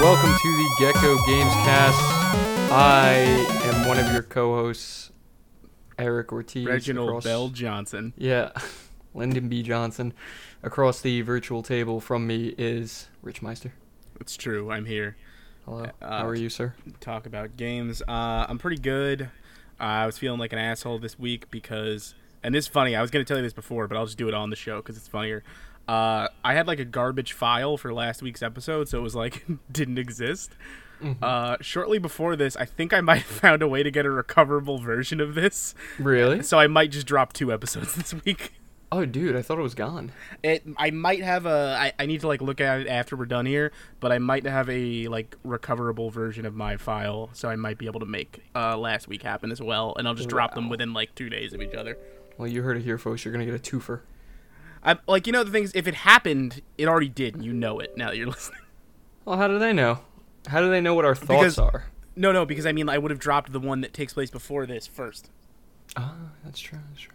welcome to the Gecko Games Cast. I am one of your co-hosts, Eric Ortiz. Reginald Bell Johnson. Yeah, Lyndon B. Johnson. Across the virtual table from me is Rich Meister. It's true, I'm here. Hello, how are you, sir? Talk about games. I'm pretty good. I was feeling like an asshole this week because, and this is funny, I was going to tell you this before, but I'll just do it on the show because it's funnier. I had like a garbage file for last week's episode, so it was like didn't exist. Mm-hmm. Shortly before this, I think I might have found a way to get a recoverable version of this. Really? So I might just drop 2 episodes this week. Oh, dude, I thought it was gone. I might have I need to like look at it after we're done here, but I might have a like recoverable version of my file, so I might be able to make last week happen as well, and I'll just drop them within like 2 days of each other. Well, you heard it here, folks. You're gonna get a twofer. Like, you know, the thing is, if it happened, it already did, and you know it now that you're listening. Well, how do they know? How do they know what our thoughts are? No, because I mean, I would have dropped the one that takes place before this first. Ah, that's true.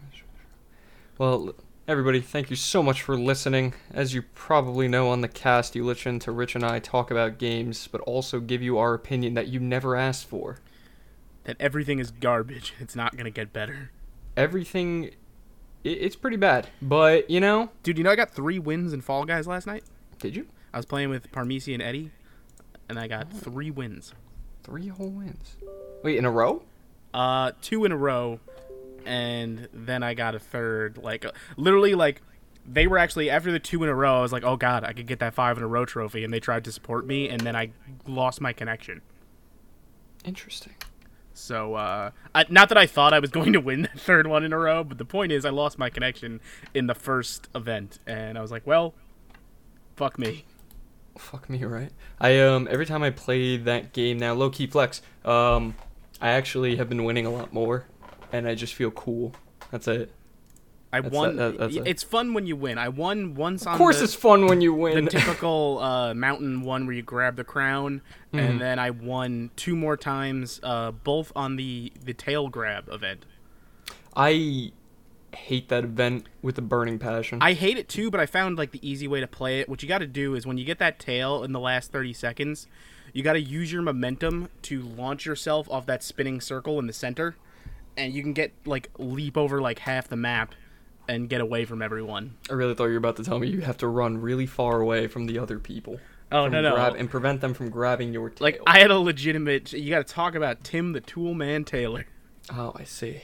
Well, everybody, thank you so much for listening. As you probably know on the cast, you listen to Rich and I talk about games, but also give you our opinion that you never asked for. That everything is garbage. It's not going to get better. Everything, it's pretty bad, but, you know... Dude, you know I got 3 wins in Fall Guys last night? Did you? I was playing with Parmeesi and Eddie, and I got 3 wins. 3 whole wins? Wait, in a row? 2 in a row. And then I got a third, like, literally, like, they were actually, after the 2 in a row, I was like, oh, God, I could get that 5 in a row trophy, and they tried to support me, and then I lost my connection. Interesting. So, not that I thought I was going to win that 3rd one in a row, but the point is I lost my connection in the first event, and I was like, well, fuck me. Fuck me, right? Every time I play that game now, low-key flex, I actually have been winning a lot more. And I just feel cool. That's it. That's it's fun when you win. I won once on Of course it's fun when you win. The typical mountain one where you grab the crown. Mm-hmm. And then I won 2 more times, both on the tail grab event. I hate that event with a burning passion. I hate it too, but I found like the easy way to play it. What you got to do is when you get that tail in the last 30 seconds, you got to use your momentum to launch yourself off that spinning circle in the center. And you can get, like, leap over, like, half the map and get away from everyone. I really thought you were about to tell me you have to run really far away from the other people. Oh, no. And prevent them from grabbing your tail. Like, I had a legitimate... You got to talk about Tim the Toolman Taylor. Oh, I see.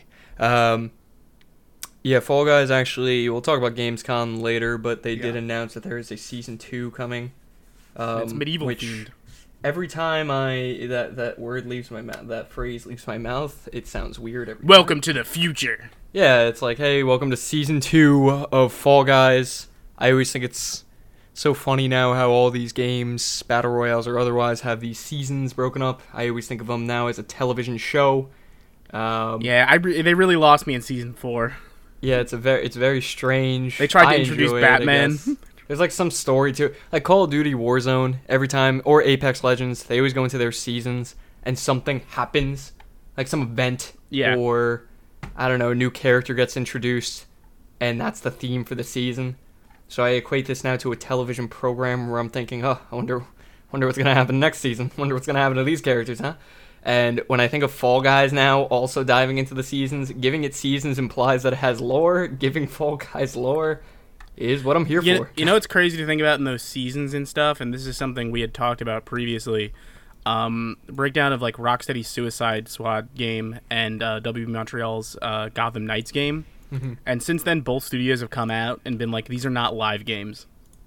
Yeah, Fall Guys actually... We'll talk about Gamescom later, but they did announce that there is a Season 2 coming. It's medieval-themed. Every time that word leaves my mouth, that phrase leaves my mouth, it sounds weird. Welcome to the future. Yeah, it's like, hey, welcome to Season 2 of Fall Guys. I always think it's so funny now how all these games, Battle Royales or otherwise, have these seasons broken up. I always think of them now as a television show. They really lost me in Season 4. Yeah, it's very strange. They tried to introduce Batman. There's like some story to it. Like Call of Duty Warzone, every time, or Apex Legends, they always go into their seasons and something happens. Like some event. Yeah. Or, I don't know, a new character gets introduced and that's the theme for the season. So I equate this now to a television program where I'm thinking, I wonder what's going to happen next season. Wonder what's going to happen to these characters, huh? And when I think of Fall Guys now also diving into the seasons, giving it seasons implies that it has lore. Giving Fall Guys lore is what I'm here for. You know what's crazy to think about in those seasons and stuff, and this is something we had talked about previously, breakdown of like Rocksteady's Suicide Squad game and WB Montreal's Gotham Knights game. Mm-hmm. And since then, both studios have come out and been like, these are not live games.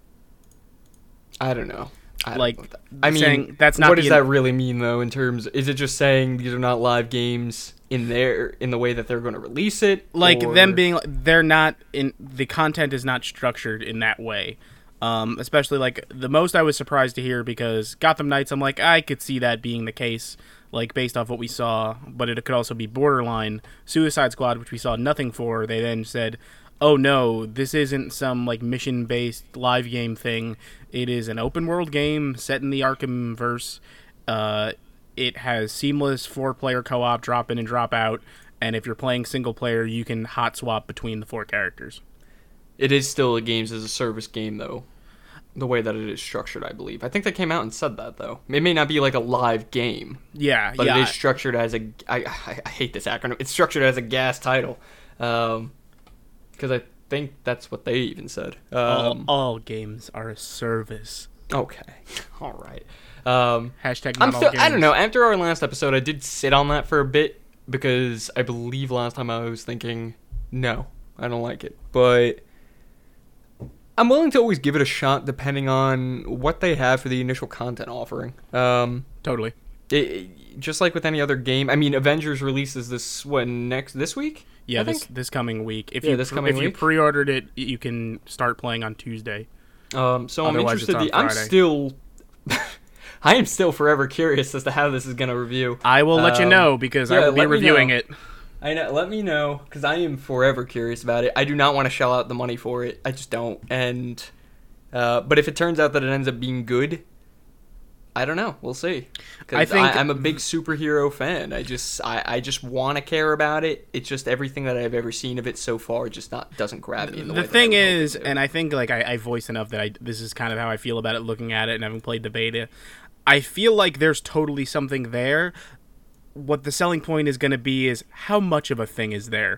I don't know. I mean, that's not. What does that really mean, though? In terms, is it just saying these are not live games in the way that they're going to release it? Like them being, they're not in the content is not structured in that way. Especially like the most I was surprised to hear because Gotham Knights, I'm like I could see that being the case, like based off what we saw, but it could also be borderline. Suicide Squad, which we saw nothing for, they then said, oh no, this isn't some like mission-based live game thing. It is an open-world game set in the Arkhamverse. It has seamless 4-player co-op, drop in and drop out, and if you're playing single-player, you can hot swap between the 4 characters. It is still a games as a service game, though. the way that it is structured, I believe. I think they came out and said that, though. It may not be like a live game. Yeah, but yeah. it is structured as a... I hate this acronym. It's structured as a gas title. Because I think that's what they even said. All games are a service. Okay. All right. Hashtag not all games. I don't know. After our last episode, I did sit on that for a bit because I believe last time I was thinking, no, I don't like it. But I'm willing to always give it a shot depending on what they have for the initial content offering. Totally. Just like with any other game. I mean, Avengers releases this week? Yeah, this coming week. If week. you pre-ordered it, you can start playing on Tuesday. So I'm Otherwise, interested. I am still forever curious as to how this is going to review. I will let you know because I will be reviewing it. I know. Let me know because I am forever curious about it. I do not want to shell out the money for it. I just don't. And but if it turns out that it ends up being good, I don't know. We'll see. Because I'm a big superhero fan. I just want to care about it. It's just everything that I've ever seen of it so far just doesn't grab me. The thing is, and I think like I voiced enough that this is kind of how I feel about it looking at it and having played the beta. I feel like there's totally something there. What the selling point is going to be is how much of a thing is there.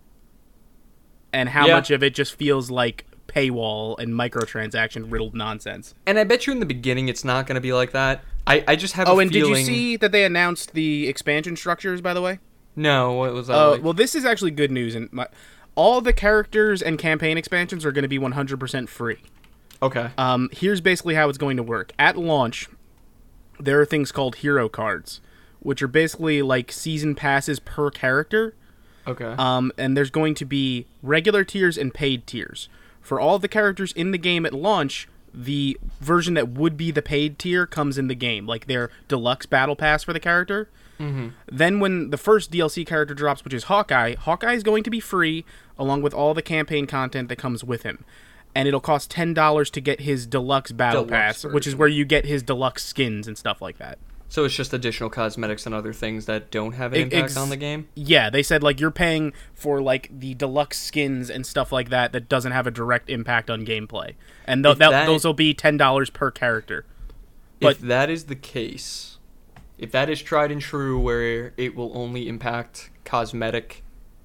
And how much of it just feels like paywall and microtransaction riddled nonsense. And I bet you in the beginning it's not going to be like that. I just have a feeling... Oh, and did you see that they announced the expansion structures, by the way? No, what was that like? Well, this is actually good news. And all the characters and campaign expansions are going to be 100% free. Okay. Here's basically how it's going to work. At launch, there are things called hero cards, which are basically like season passes per character. Okay. And there's going to be regular tiers and paid tiers. For all the characters in the game at launch, the version that would be the paid tier comes in the game, like their deluxe battle pass for the character. Mm-hmm. Then when the first DLC character drops, which is Hawkeye is going to be free, along with all the campaign content that comes with him. And it'll cost $10 to get his deluxe battle pass, version. which is where you get his deluxe skins and stuff like that. So it's just additional cosmetics and other things that don't have an impact on the game? Yeah, they said like you're paying for like the deluxe skins and stuff like that doesn't have a direct impact on gameplay. And those will be $10 per character. But if that is the case, if that is tried and true where it will only impact cosmetic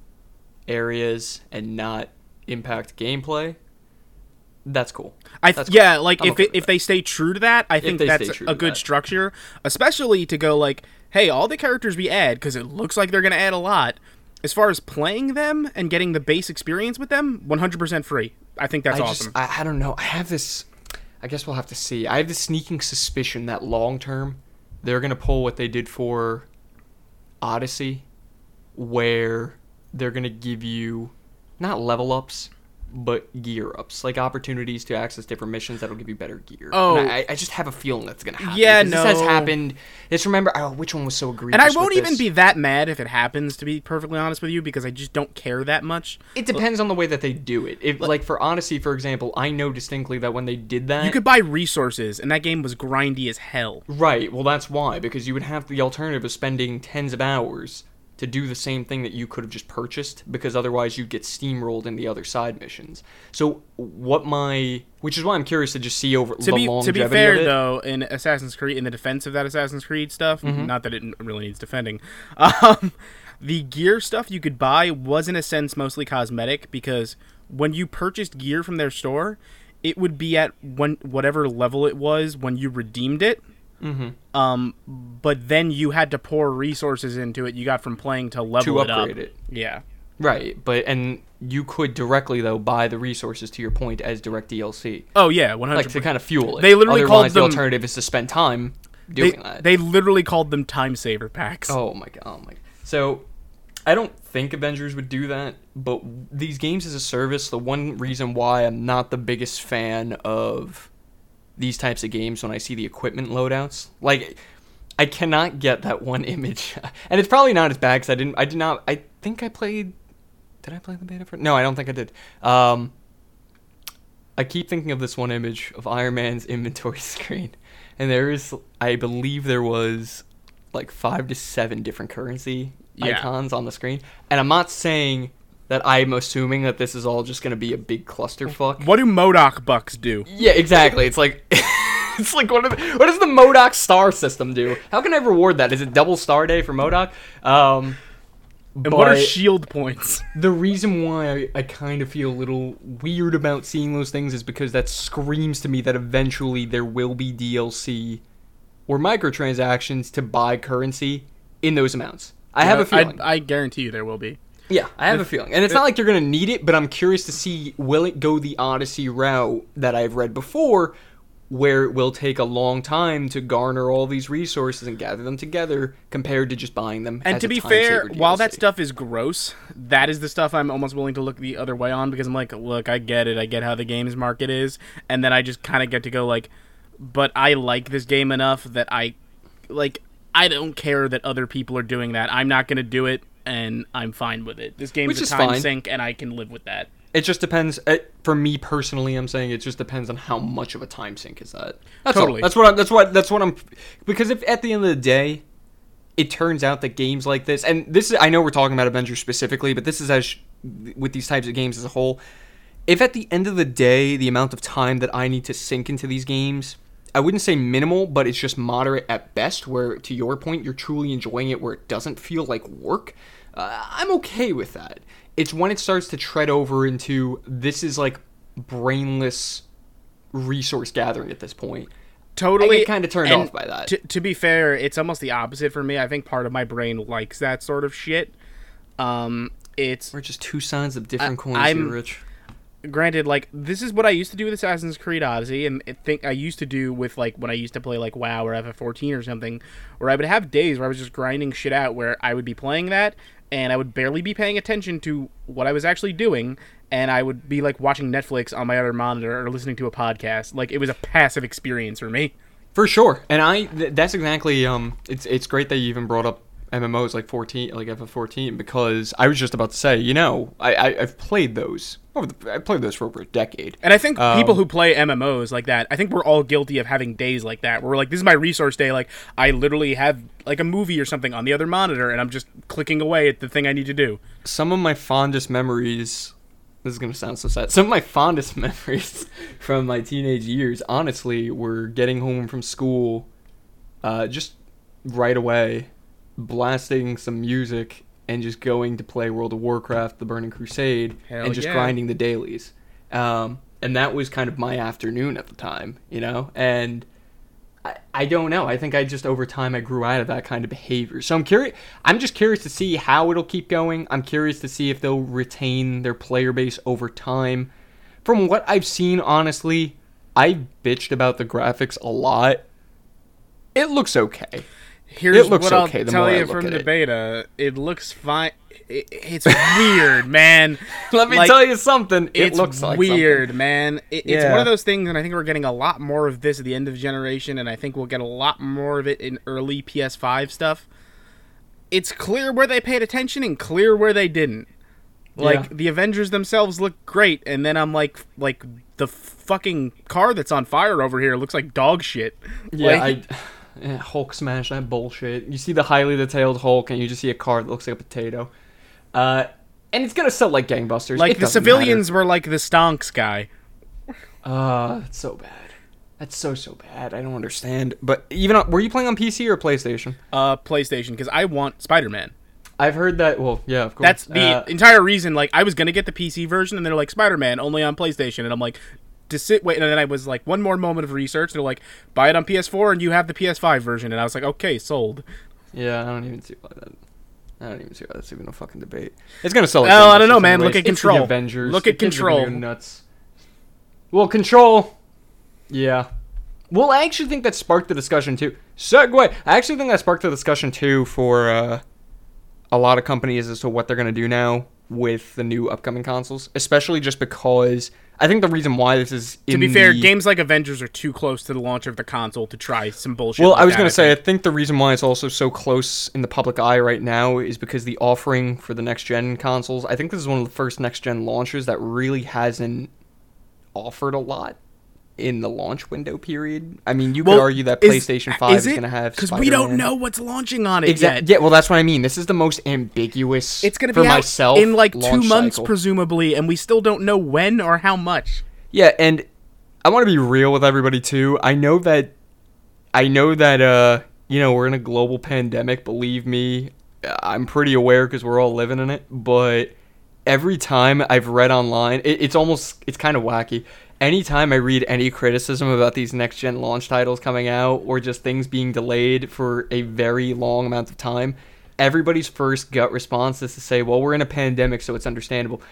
areas and not impact gameplay, that's cool. Yeah, like if they stay true to that, I think that's a good structure, especially to go like, hey, all the characters we add, because it looks like they're going to add a lot. As far as playing them and getting the base experience with them, 100% free. I think that's awesome. I don't know. I have this. I guess we'll have to see. I have this sneaking suspicion that long term, they're going to pull what they did for Odyssey, where they're going to give you not level ups, but gear ups, like opportunities to access different missions that'll give you better gear. Oh, and I just have a feeling that's gonna happen. Yeah, no, this has happened. Just remember, which one was so egregious? And I won't even be that mad if it happens, to be perfectly honest with you, because I just don't care that much. It depends on the way that they do it. If, like for Odyssey, for example, I know distinctly that when they did that, you could buy resources, and that game was grindy as hell. Right. Well, that's why, because you would have the alternative of spending tens of hours to do the same thing that you could have just purchased, because otherwise you'd get steamrolled in the other side missions. So which is why I'm curious to just see over the longevity to be fair, of it. though, in Assassin's Creed, in the defense of that Assassin's Creed stuff, not that it really needs defending, the gear stuff you could buy was in a sense mostly cosmetic, because when you purchased gear from their store, it would be at whatever level it was when you redeemed it. But then you had to pour resources into it you got from playing to level it up. To upgrade it. Yeah. Right, and you could directly, though, buy the resources, to your point, as direct DLC. Oh, yeah, 100%. Like, to kind of fuel it. They literally Otherwise, called them... the alternative is to spend time doing that. They literally called them time saver packs. Oh, my God. So, I don't think Avengers would do that, but these games as a service, the one reason why I'm not the biggest fan of these types of games when I see the equipment loadouts, like, I cannot get that one image, and it's probably not as bad because I think I played. Did I play the beta for? No, I don't think I did. I keep thinking of this one image of Iron Man's inventory screen, and I believe there was like 5 to 7 different currency icons on the screen, and I'm not saying that I'm assuming that this is all just going to be a big clusterfuck. What do MODOK bucks do? Yeah, exactly. It's like it's like what does the MODOK star system do? How can I reward that? Is it double star day for MODOK? And what are shield points? The reason why I kind of feel a little weird about seeing those things is because that screams to me that eventually there will be DLC or microtransactions to buy currency in those amounts. I have a feeling. I guarantee you there will be. Yeah, I have a feeling. And it's not like you're going to need it, but I'm curious to see, will it go the Odyssey route that I've read before, where it will take a long time to garner all these resources and gather them together compared to just buying them. And to be fair, while that stuff is gross, that is the stuff I'm almost willing to look the other way on, because I'm like, look, I get it. I get how the games market is. And then I just kind of get to go like, but I like this game enough that I don't care that other people are doing that. I'm not going to do it, and I'm fine with it. This game's a time sink, and I can live with that. It just depends. For me personally, I'm saying it just depends on how much of a time sink is that. That's totally. All. That's what I'm. Because if at the end of the day, it turns out that games like this, and this is, I know we're talking about Avengers specifically, but this is with these types of games as a whole. If at the end of the day, the amount of time that I need to sink into these games, I wouldn't say minimal, but it's just moderate at best, where, to your point, you're truly enjoying it, where it doesn't feel like work, I'm okay with that. It's when it starts to tread over into, this is like brainless resource gathering at this point. Totally. I get kind of turned off by that. To be fair, it's almost the opposite for me. I think part of my brain likes that sort of shit. We're just two sides of different coins here, Rich. Granted, like, this is what I used to do with Assassin's Creed Odyssey, and I used to do with, like, when I used to play, like, WoW or FF14 or something, where I would have days where I was just grinding shit out, where I would be playing that, and I would barely be paying attention to what I was actually doing, and I would be, like, watching Netflix on my other monitor or listening to a podcast. Like, it was a passive experience for me. For sure. And that's exactly, it's great that you even brought up MMOs like FF14, because I was just about to say, I've played those. I've played those for over a decade. And I think people who play MMOs like that, I think we're all guilty of having days like that, where we're like, this is my resource day. Like, I literally have like a movie or something on the other monitor, and I'm just clicking away at the thing I need to do. Some of my fondest memories, this is going to sound so sad, some of my fondest memories from my teenage years, honestly, were getting home from school just right away, blasting some music, and just going to play World of Warcraft, The Burning Crusade, and just grinding the dailies. And that was kind of my afternoon at the time, And I don't know. I think over time, I grew out of that kind of behavior. So I'm just curious to see how it'll keep going. I'm curious to see if they'll retain their player base over time. From what I've seen, honestly, I bitched about the graphics a lot. It looks okay. Here's what I'll tell you from the beta. It looks fine. It's weird, man. Let me tell you something. It looks like weird, something. Man. It's one of those things, and I think we're getting a lot more of this at the end of the generation, and I think we'll get a lot more of it in early PS5 stuff. It's clear where they paid attention and clear where they didn't. Like, the Avengers themselves look great, and then I'm like the fucking car that's on fire over here looks like dog shit. Yeah, Hulk smash, that bullshit. You see the highly detailed Hulk, and you just see a car that looks like a potato. And it's gonna sell like gangbusters. Like, the civilians were like the stonks guy. That's so bad. That's so bad. I don't understand. But were you playing on PC or PlayStation? PlayStation, because I want Spider-Man. I've heard that. Well, yeah, of course. That's the entire reason. Like, I was gonna get the PC version, and they're like, Spider-Man only on PlayStation, and I'm like, and then I was like, one more moment of research. They're like, buy it on PS4 and you have the PS5 version. And I was like, okay, sold. Yeah, I don't even see why that's even a fucking debate. It's gonna sell. I don't know, man. Look at Control. It's the Avengers. Look at Control. Nuts. Well, Control. Yeah. Well, I actually think that sparked the discussion too. Segue. I actually think that sparked the discussion too for a lot of companies as to what they're gonna do now with the new upcoming consoles, especially just because I think the reason why this is to be fair, games like Avengers are too close to the launch of the console to try some bullshit. Well, I was going to say, I think the reason why it's also so close in the public eye right now is because the offering for the next-gen consoles, I think this is one of the first next-gen launches that really hasn't offered a lot in the launch window period. I mean, you could argue that PlayStation 5 is going to have because Spider-Man. we don't know what's launching on it yet. Yeah, well, that's what I mean. This is the most ambiguous. It's going to for be out myself in like 2 months, cycle. presumably, and we still don't know when or how much. Yeah, and I want to be real with everybody too. I know that we're in a global pandemic. Believe me, I'm pretty aware because we're all living in it. But every time I've read online, it's kind of wacky. Anytime I read any criticism about these next-gen launch titles coming out or just things being delayed for a very long amount of time, everybody's first gut response is to say, well, we're in a pandemic, so it's understandable.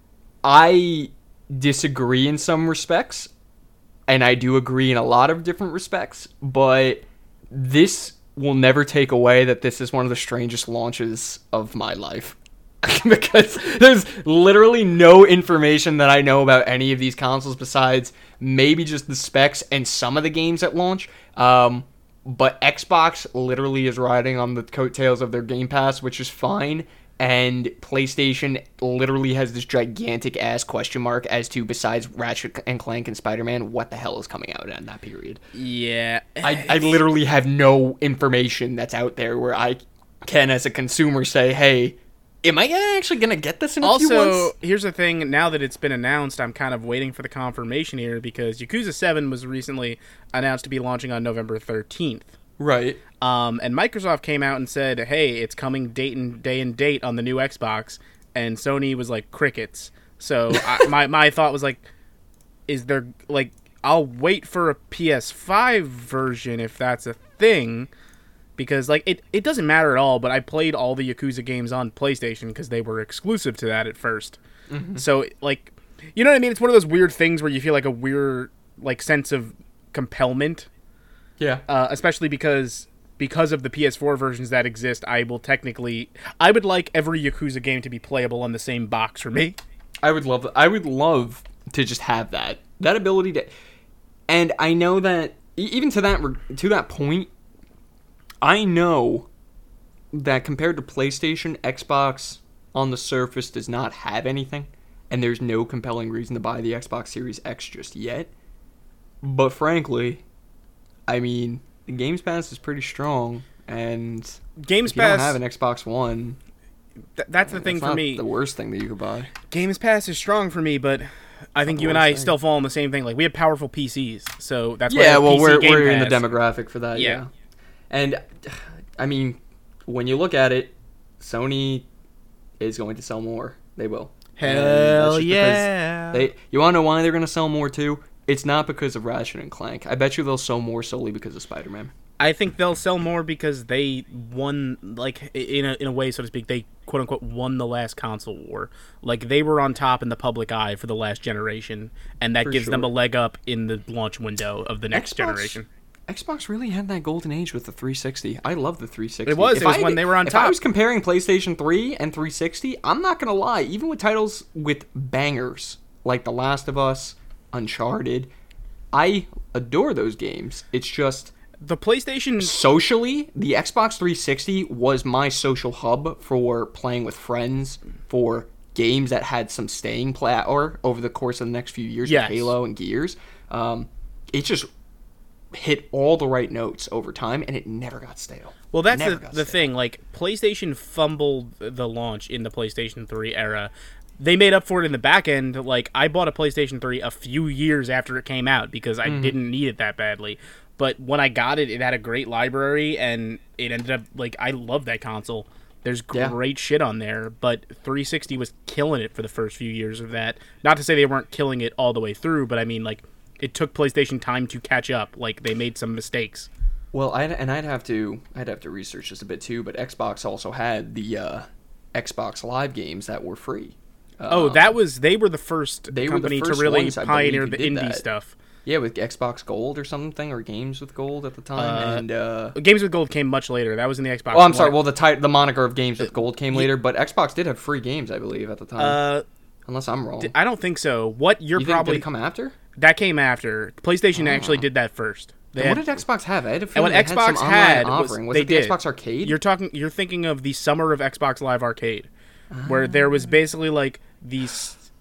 I disagree in some respects, and I do agree in a lot of different respects, but this will never take away that this is one of the strangest launches of my life. Because there's literally no information that I know about any of these consoles besides maybe just the specs and some of the games at launch. But Xbox literally is riding on the coattails of their Game Pass, which is fine. And PlayStation literally has this gigantic ass question mark as to, besides Ratchet and Clank and Spider-Man, what the hell is coming out in that period. Yeah. I literally have no information that's out there where I can, as a consumer, say, hey, am I actually going to get this in a few months? Also, here's the thing. Now that it's been announced, I'm kind of waiting for the confirmation here because Yakuza 7 was recently announced to be launching on November 13th. Right. And Microsoft came out and said, hey, it's coming day and date on the new Xbox. And Sony was like, crickets. So my thought was like, is there, like, I'll wait for a PS5 version if that's a thing. Because, like, it doesn't matter at all, but I played all the Yakuza games on PlayStation because they were exclusive to that at first. Mm-hmm. So, like, you know what I mean? It's one of those weird things where you feel like a weird, like, sense of compellment. Yeah. Especially because of the PS4 versions that exist, I would like every Yakuza game to be playable on the same box for me. I would love to just have that ability to, and I know that even to that point, I know that compared to PlayStation, Xbox on the surface does not have anything, and there's no compelling reason to buy the Xbox Series X just yet. But frankly, I mean, the Games Pass is pretty strong, and Games if you Pass, don't have an Xbox One, that's the thing for me. The worst thing that you could buy. Games Pass is strong for me, but I think you and I still fall on the same thing. Like, we have powerful PCs, so that's why we're in the demographic for that. Yeah. And I mean, when you look at it, Sony is going to sell more. They will. Hell yeah! You want to know why they're going to sell more too? It's not because of Ratchet and Clank. I bet you they'll sell more solely because of Spider-Man. I think they'll sell more because they won, like, in a way, so to speak, they quote-unquote won the last console war. Like, they were on top in the public eye for the last generation, and that gives them a leg up in the launch window of the next generation. Xbox really had that golden age with the 360. I love the 360. It was when they were on top. If I was comparing PlayStation 3 and 360, I'm not going to lie. Even with titles with bangers like The Last of Us, Uncharted, I adore those games. It's just the PlayStation socially, the Xbox 360 was my social hub for playing with friends, for games that had some staying power over the course of the next few years, with Halo and Gears. It just hit all the right notes over time, and it never got stale. Well, that's the thing. Like, PlayStation fumbled the launch in the PlayStation 3 era. They made up for it in the back end. Like, I bought a PlayStation 3 a few years after it came out because I didn't need it that badly. But when I got it, it had a great library, and it ended up, like, I love that console. There's great shit on there, but 360 was killing it for the first few years of that. Not to say they weren't killing it all the way through, but I mean, like, it took PlayStation time to catch up. Like, they made some mistakes. Well, I'd have to research this a bit too, but Xbox also had the Xbox Live games that were free. They were the first company to really pioneer the indie stuff. Yeah, with Xbox Gold or something, or Games with Gold at the time, and Games with Gold came much later. That was in the Xbox. Oh, I'm sorry. Well, the moniker of Games with Gold came later, but Xbox did have free games, I believe, at the time. Unless I'm wrong. I don't think so. What you're you probably think, did it come after? That came after. PlayStation actually did that first. What did Xbox have? I had a feeling and what Xbox had offering. Was it the Xbox Arcade? You're thinking of the Summer of Xbox Live Arcade, where there was basically like these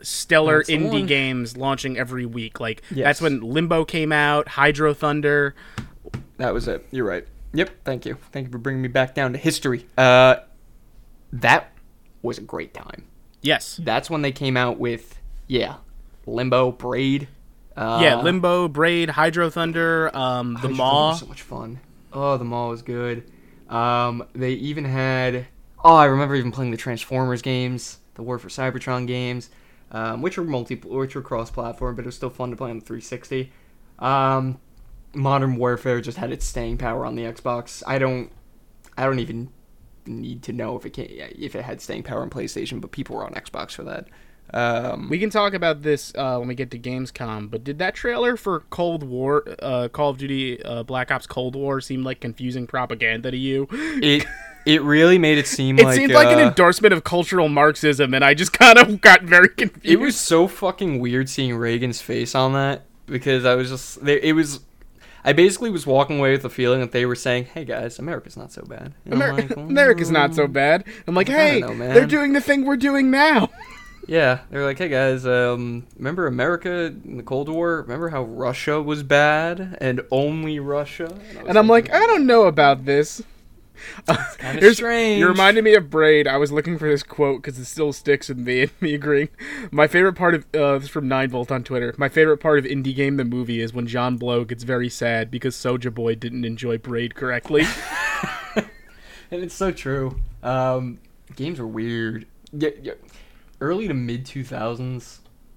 stellar That's the indie one. games launching every week. Like Yes. that's when Limbo came out, Hydro Thunder. That was it. You're right. Yep. Thank you. Thank you for bringing me back down to history. That was a great time. Yes. That's when they came out with Limbo, Braid. Limbo, Braid, Hydro Thunder, the Hydro Thunder Maw. was so much fun. Oh, the Maw was good. They even had. Oh, I remember even playing the Transformers games, the War for Cybertron games, which were cross-platform, but it was still fun to play on the 360. Modern Warfare just had its staying power on the Xbox. I don't even need to know if it had staying power on PlayStation, but people were on Xbox for that. We can talk about this when we get to Gamescom, but did that trailer for Cold War, Call of Duty Black Ops Cold War seem like confusing propaganda to you? It really made it seem It like... seemed like an endorsement of cultural Marxism, and I just kind of got very confused. It was so fucking weird seeing Reagan's face on that, because I was just... I basically was walking away with the feeling that they were saying, hey guys, America's not so bad. And I'm like, America's not so bad. I'm like, I hey, don't know, man. they're doing the thing we're doing now. Yeah, they're like, hey guys, remember America in the Cold War? Remember how Russia was bad and only Russia? And I'm like, I don't know about this. It's kind of strange. You reminded me of Braid. I was looking for this quote because it still sticks with me and me agreeing. My favorite part of this is from 9Volt on Twitter. My favorite part of Indie Game the movie is when John Blow gets very sad because Soulja Boy didn't enjoy Braid correctly. And it's so true. Games are weird. Yeah. Early to mid 2000s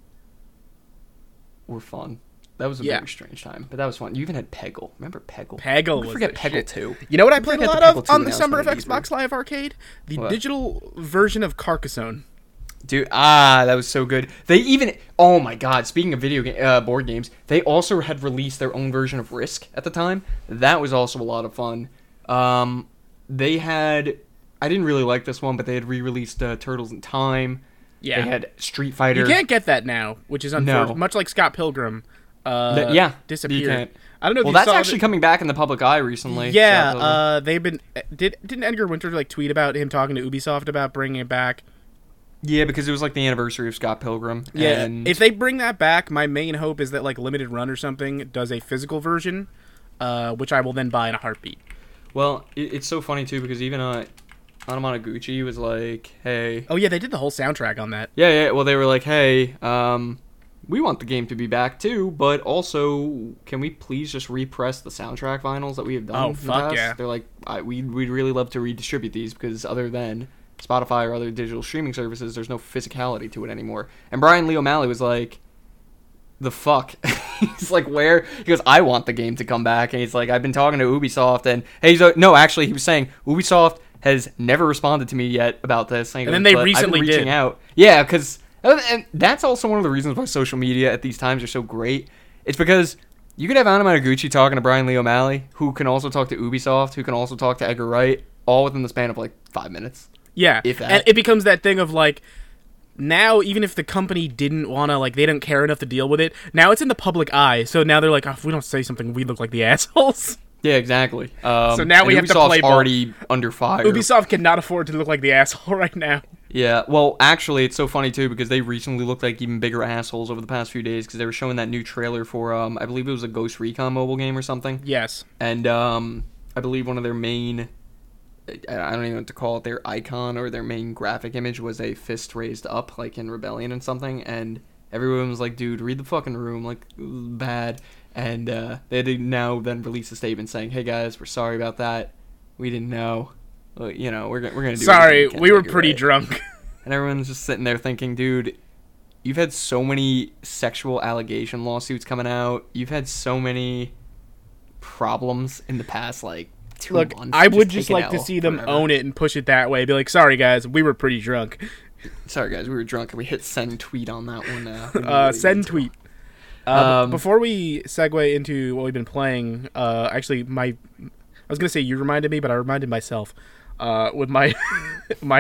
were fun. That was a very strange time, but that was fun. You even had Peggle. Remember Peggle? Peggle I was forget the Peggle shit. 2. You know what I played a forget lot the Peggle of 2 on the Summer of announcement Xbox Live Arcade? The What? digital version of Carcassonne. Dude, that was so good. They even, oh my god, speaking of board games, they also had released their own version of Risk at the time. That was also a lot of fun. They had, I didn't really like this one, but they had re-released Turtles in Time. Yeah. They had Street Fighter. You can't get that now, which is unfortunate. No. Much like Scott Pilgrim. Disappeared. You can't. I don't know if Well, you that's saw actually coming back in the public eye recently. Yeah, they've been. Didn't Edgar Winter like tweet about him talking to Ubisoft about bringing it back? Yeah, because it was like the anniversary of Scott Pilgrim. Yeah, And if they bring that back, my main hope is that like Limited Run or something does a physical version, which I will then buy in a heartbeat. Well, it's so funny too because even Anamanaguchi was like, "Hey." Oh yeah, they did the whole soundtrack on that. Yeah. Well, they were like, "Hey, we want the game to be back too, but also, can we please just repress the soundtrack vinyls that we have done?" Oh, in the fuck past?" yeah. They're like, "We'd really love to redistribute these because other than Spotify or other digital streaming services, there's no physicality to it anymore." And Brian Lee O'Malley was like, "The fuck?" He's like, "Where?" He goes, "I want the game to come back." And he's like, "I've been talking to Ubisoft," and no, actually, he was saying Ubisoft has never responded to me yet about this. And then they "But I've been recently reaching did. out. Yeah, because and that's also one of the reasons why social media at these times are so great. It's because you could have Anamanaguchi talking to Brian Lee O'Malley, who can also talk to Ubisoft, who can also talk to Edgar Wright, all within the span of like 5 minutes. Yeah, If that. and it becomes that thing of like, now even if the company didn't want to, like, they didn't care enough to deal with it, now it's in the public eye, so now they're like, oh, if we don't say something, we look like the assholes. Yeah, exactly. So now we have to Ubisoft's play ball. already under fire. Ubisoft cannot afford to look like the asshole right now. Yeah, well, actually, it's so funny, too, because they recently looked like even bigger assholes over the past few days, because they were showing that new trailer for, I believe it was a Ghost Recon mobile game or something. Yes. And I believe one of their main, I don't even know what to call it, their icon or their main graphic image was a fist raised up, like in Rebellion and something, and everyone was like, dude, read the fucking room, like, bad. And they had to now then release a statement saying, hey guys, we're sorry about that. We didn't know. Well, you know, we're gonna do Sorry, everything we can were to make it pretty right." drunk. And everyone's just sitting there thinking, dude, you've had so many sexual allegation lawsuits coming out. You've had so many problems in the past, like, 2 Look, months. I would just take an like to L see them forever. own it and push it that way. Be like, sorry guys, we were pretty drunk. Sorry, guys, we were drunk and we hit send tweet on that one. Send tweet. Before we segue into what we've been playing, actually, I was gonna say you reminded me, but I reminded myself with my my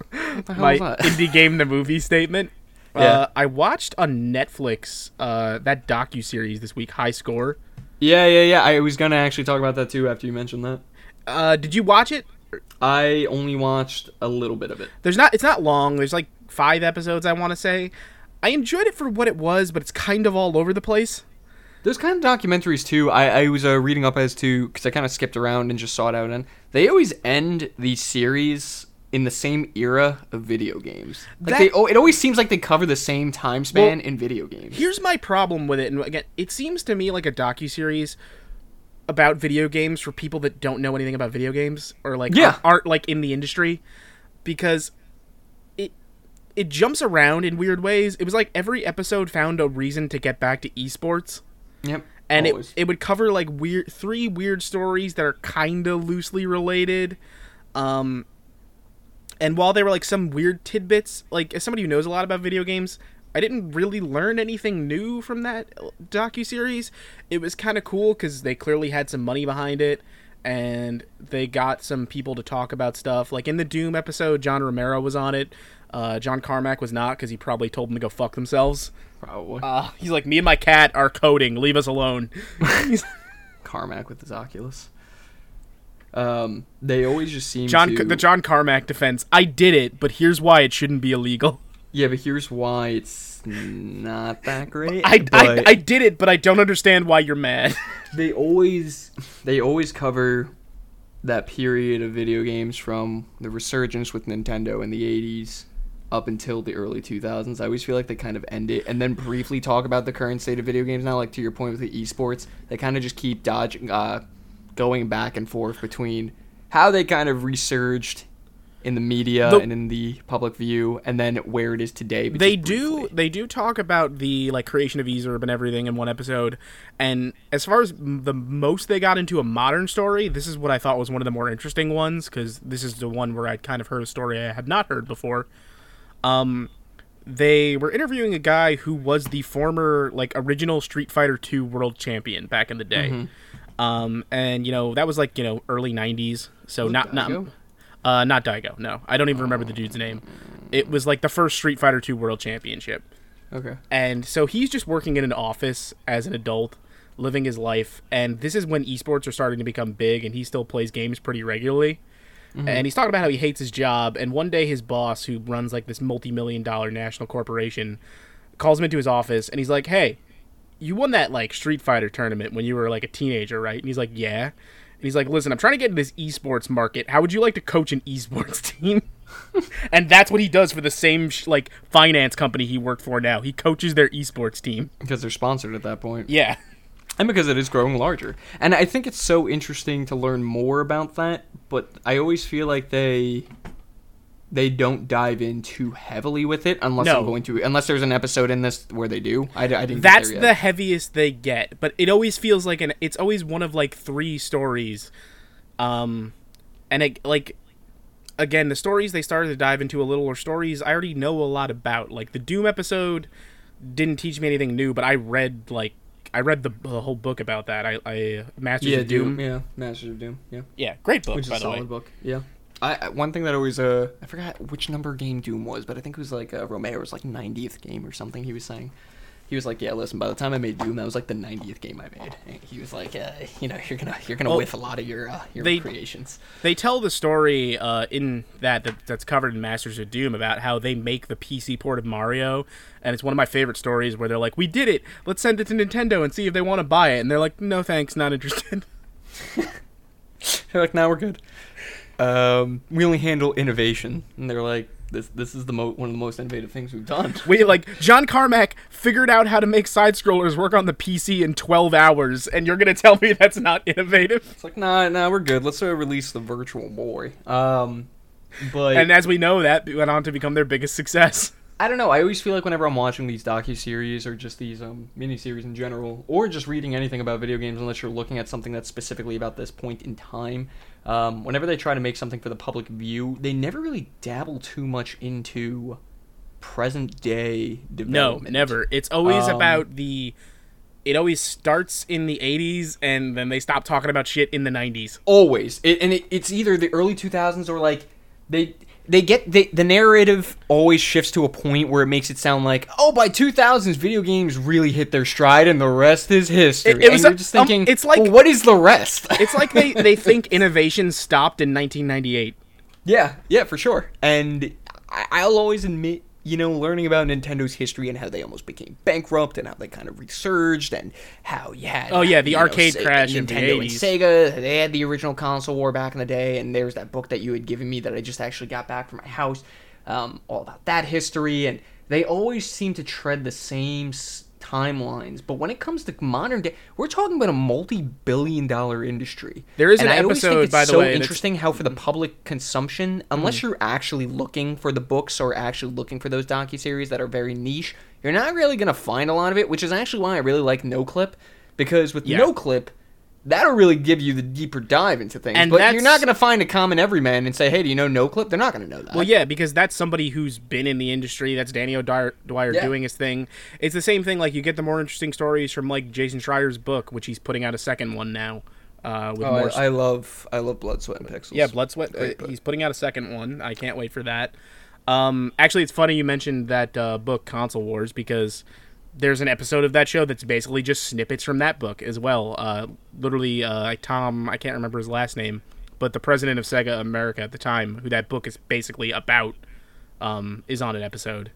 that? indie game the movie statement. Yeah. I watched on Netflix that docu-series this week, High Score. Yeah. I was gonna actually talk about that too after you mentioned that. Did you watch it? I only watched a little bit of it. It's not long. There's like 5 episodes, I want to say. I enjoyed it for what it was, but it's kind of all over the place. There's kind of documentaries too. I was reading up as to, because I kind of skipped around and just saw it out, and they always end the series in the same era of video games. Like it always seems like they cover the same time span in video games. Here's my problem with it, and again, it seems to me like a docuseries about video games for people that don't know anything about video games or like aren't like in the industry, because it jumps around in weird ways. It was like every episode found a reason to get back to esports. Yep. And it would cover like three weird stories that are kind of loosely related. And while they were like some weird tidbits, like as somebody who knows a lot about video games, I didn't really learn anything new from that docuseries. It was kind of cool because they clearly had some money behind it, and they got some people to talk about stuff. Like in the Doom episode, John Romero was on it. John Carmack was not, because he probably told them to go fuck themselves. Probably. He's like, me and my cat are coding. Leave us alone. Carmack with his Oculus. They always just seem the John Carmack defense. I did it, but here's why it shouldn't be illegal. Yeah, but here's why it's not that great. I did it, but I don't understand why you're mad. They always cover that period of video games from the resurgence with Nintendo in the 80s up until the early 2000s. I always feel like they kind of end it and then briefly talk about the current state of video games now. Like to your point with the esports, they kind of just keep going back and forth between how they kind of resurged in the media and in the public view, and then where it is today. They do talk about the like creation of Ezurb and everything in one episode, and as far as the most they got into a modern story, this is what I thought was one of the more interesting ones, because this is the one where I'd kind of heard a story I had not heard before. They were interviewing a guy who was the former like original Street Fighter II world champion back in the day. Mm-hmm. And that was like early 90s, so not Daigo. No, I don't even remember the dude's name. It was like the first Street Fighter II World Championship. Okay. And so he's just working in an office as an adult, living his life. And this is when esports are starting to become big, and he still plays games pretty regularly. Mm-hmm. And he's talking about how he hates his job. And one day his boss, who runs like this multi-million-dollar national corporation, calls him into his office, and he's like, "Hey, you won that like Street Fighter tournament when you were like a teenager, right?" And he's like, "Yeah." And he's like, "Listen, I'm trying to get into this esports market. How would you like to coach an esports team?" And that's what he does for the same finance company he worked for now. He coaches their esports team. Because they're sponsored at that point. Yeah. And because it is growing larger. And I think it's so interesting to learn more about that, but I always feel like they don't dive in too heavily with it unless there's an episode in this where they do. I didn't That's get there yet. The heaviest they get, but it always feels like it's always one of like three stories. And again, the stories they started to dive into a little are stories I already know a lot about. Like the Doom episode didn't teach me anything new, but I read the whole book about that. I Masters of Doom. Masters of Doom. Yeah. Yeah, great book, which is by the way. Solid book. Yeah. One thing that always I forgot which number game Doom was, but I think it was like Romero's like 90th game or something. He was saying, he was like, "Yeah, listen, by the time I made Doom, that was like the 90th game I made." And he was like, "You're gonna whiff a lot of your creations." They tell the story in that's covered in Masters of Doom about how they make the PC port of Mario, and it's one of my favorite stories where they're like, "We did it. Let's send it to Nintendo and see if they want to buy it." And they're like, "No, thanks, not interested." They're like, "Now we're good. We only handle innovation," and they're like, "This is one of the most innovative things we've done." John Carmack figured out how to make side scrollers work on the PC in 12 hours, and you're gonna tell me that's not innovative? It's like, nah, we're good. Let's release the Virtual Boy. But and as we know, that went on to become their biggest success. I don't know. I always feel like whenever I'm watching these docuseries or just these miniseries in general, or just reading anything about video games, unless you're looking at something that's specifically about this point in time, whenever they try to make something for the public view, they never really dabble too much into present-day development. No, never. It's always about it always starts in the 80s, and then they stop talking about shit in the 90s. Always. It's either the early 2000s or, like, the narrative always shifts to a point where it makes it sound like, oh, by 2000s, video games really hit their stride, and the rest is history. And you're just thinking, it's like, well, what is the rest? It's like they think innovation stopped in 1998. Yeah, for sure. And I'll always admit learning about Nintendo's history and how they almost became bankrupt and how they kind of resurged and how you had the arcade crash in the Nintendo 80s. and Sega. They had the original console war back in the day, and there's that book that you had given me that I just actually got back from my house, all about that history. And they always seem to tread the same timelines, but when it comes to modern day, we're talking about a multi-billion-dollar industry. There is and an I always think episode, it's by the so way, interesting how for the public consumption, unless you're actually looking for the books or actually looking for those docuseries that are very niche, you're not really going to find a lot of it, which is actually why I really like NoClip, because with NoClip, that'll really give you the deeper dive into things. And but you're not going to find a common everyman and say, hey, do you know NoClip? They're not going to know that. Well, yeah, because that's somebody who's been in the industry. That's Danny O'Dwyer doing his thing. It's the same thing. Like, you get the more interesting stories from, like, Jason Schreier's book, which he's putting out a second one now. I love Blood, Sweat, and Pixels. Yeah, Blood, Sweat. He's putting out a second one. I can't wait for that. Actually, it's funny you mentioned that book, Console Wars, because there's an episode of that show that's basically just snippets from that book as well. Literally, Tom, I can't remember his last name, but the president of Sega America at the time, who that book is basically about, is on an episode.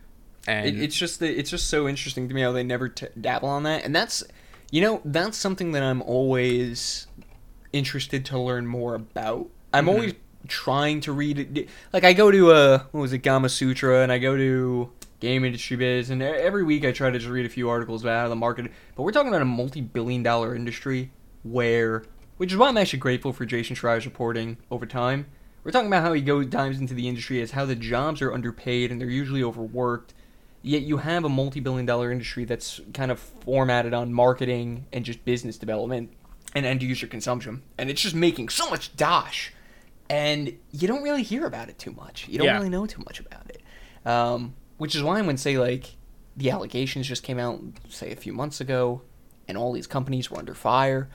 And it's just so interesting to me how they never dabble on that, and that's something that I'm always interested to learn more about. I'm always trying to read it. Like, I go to Gamma Sutra, and I go to Game Industry Biz, and every week I try to just read a few articles about how the market. But we're talking about a multi-billion-dollar industry which is why I'm actually grateful for Jason Schreier's reporting over time. We're talking about how he dives into the industry as how the jobs are underpaid and they're usually overworked. Yet you have a multi-billion-dollar industry that's kind of formatted on marketing and just business development and end-user consumption, and it's just making so much dosh, and you don't really hear about it too much. You don't really know too much about it. Which is why when, say, like, the allegations just came out, say, a few months ago, and all these companies were under fire,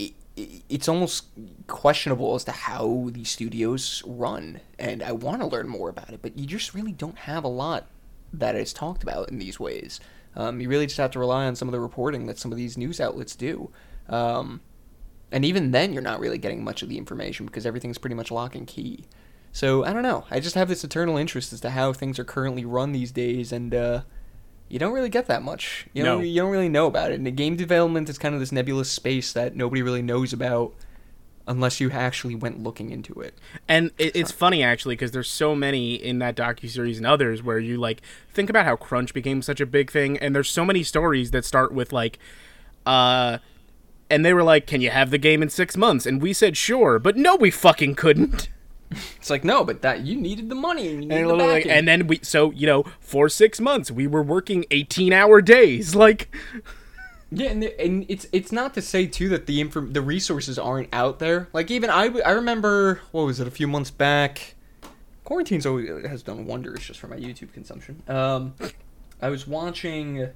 it's almost questionable as to how these studios run. And I want to learn more about it, but you just really don't have a lot that is talked about in these ways. You really just have to rely on some of the reporting that some of these news outlets do. And even then, you're not really getting much of the information because everything's pretty much lock and key. So, I don't know. I just have this eternal interest as to how things are currently run these days, and you don't really get that much. You don't really know about it. And the game development is kind of this nebulous space that nobody really knows about unless you actually went looking into it. And it's funny, actually, because there's so many in that docuseries and others where you, like, think about how crunch became such a big thing, and there's so many stories that start with, like, and they were like, can you have the game in 6 months? And we said, sure, but no, we fucking couldn't. It's like, no, but that you needed the money and you needed the backing. And then for 6 months we were working 18-hour days, like. Yeah, and it's not to say too that the resources aren't out there. Like, even I remember, what was it, a few months back. Quarantine's always has done wonders just for my YouTube consumption. I was watching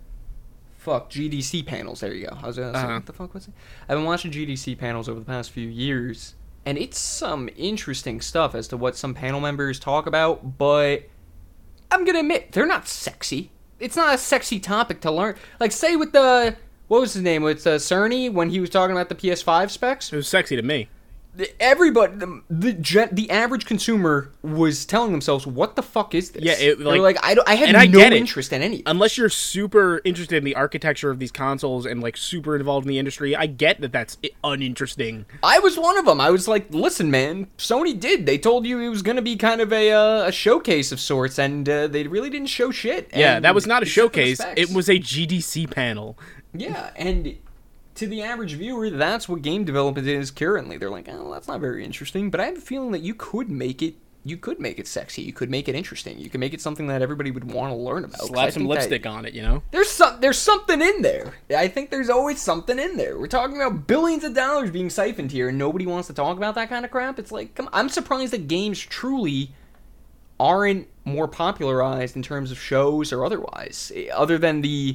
GDC panels. There you go. I was gonna say, what the fuck was it? I've been watching GDC panels over the past few years. And it's some interesting stuff as to what some panel members talk about, but I'm going to admit, they're not sexy. It's not a sexy topic to learn. Like, say with what was his name? With Cerny, when he was talking about the PS5 specs? It was sexy to me. Everybody, the average consumer was telling themselves, "What the fuck is this?" Yeah, I had no interest in any. Unless you're super interested in the architecture of these consoles and like super involved in the industry, I get that that's uninteresting. I was one of them. I was like, "Listen, man, Sony did. They told you it was going to be kind of a showcase of sorts, and they really didn't show shit." Yeah, that was not a showcase. It was a GDC panel. Yeah, and to the average viewer, that's what game development is currently. They're like, oh, that's not very interesting. But I have a feeling that you could make it sexy. You could make it interesting. You could make it something that everybody would want to learn about. Slap some lipstick on it, you know? There's something in there. I think there's always something in there. We're talking about billions of dollars being siphoned here, and nobody wants to talk about that kind of crap. It's like, come on. I'm surprised that games truly aren't more popularized in terms of shows or otherwise, other than the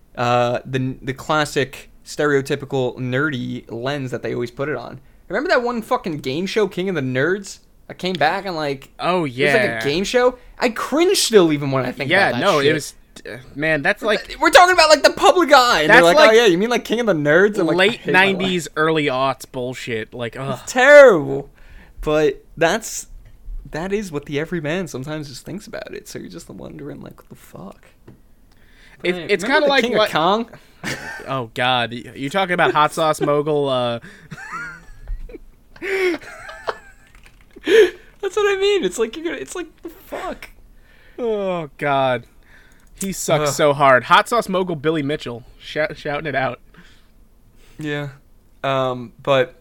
classic stereotypical nerdy lens that they always put it on. Remember that one fucking game show, King of the Nerds? I came back and like, oh yeah, it was like a game show. I cringe still even when I think about that shit. It was, man, that's like, we're talking about like the public eye. And they're like, oh yeah, you mean like King of the Nerds? And late 90s, early aughts bullshit. Like, ugh. It's terrible. But that's that is what the everyman sometimes just thinks about it. So you're just wondering, like, what the fuck? It's kind of like King of Kong. Oh God, you talking about hot sauce mogul? That's what I mean. It's like it's like the fuck. Oh God, he sucks so hard. Hot sauce mogul Billy Mitchell shouting it out. Yeah, but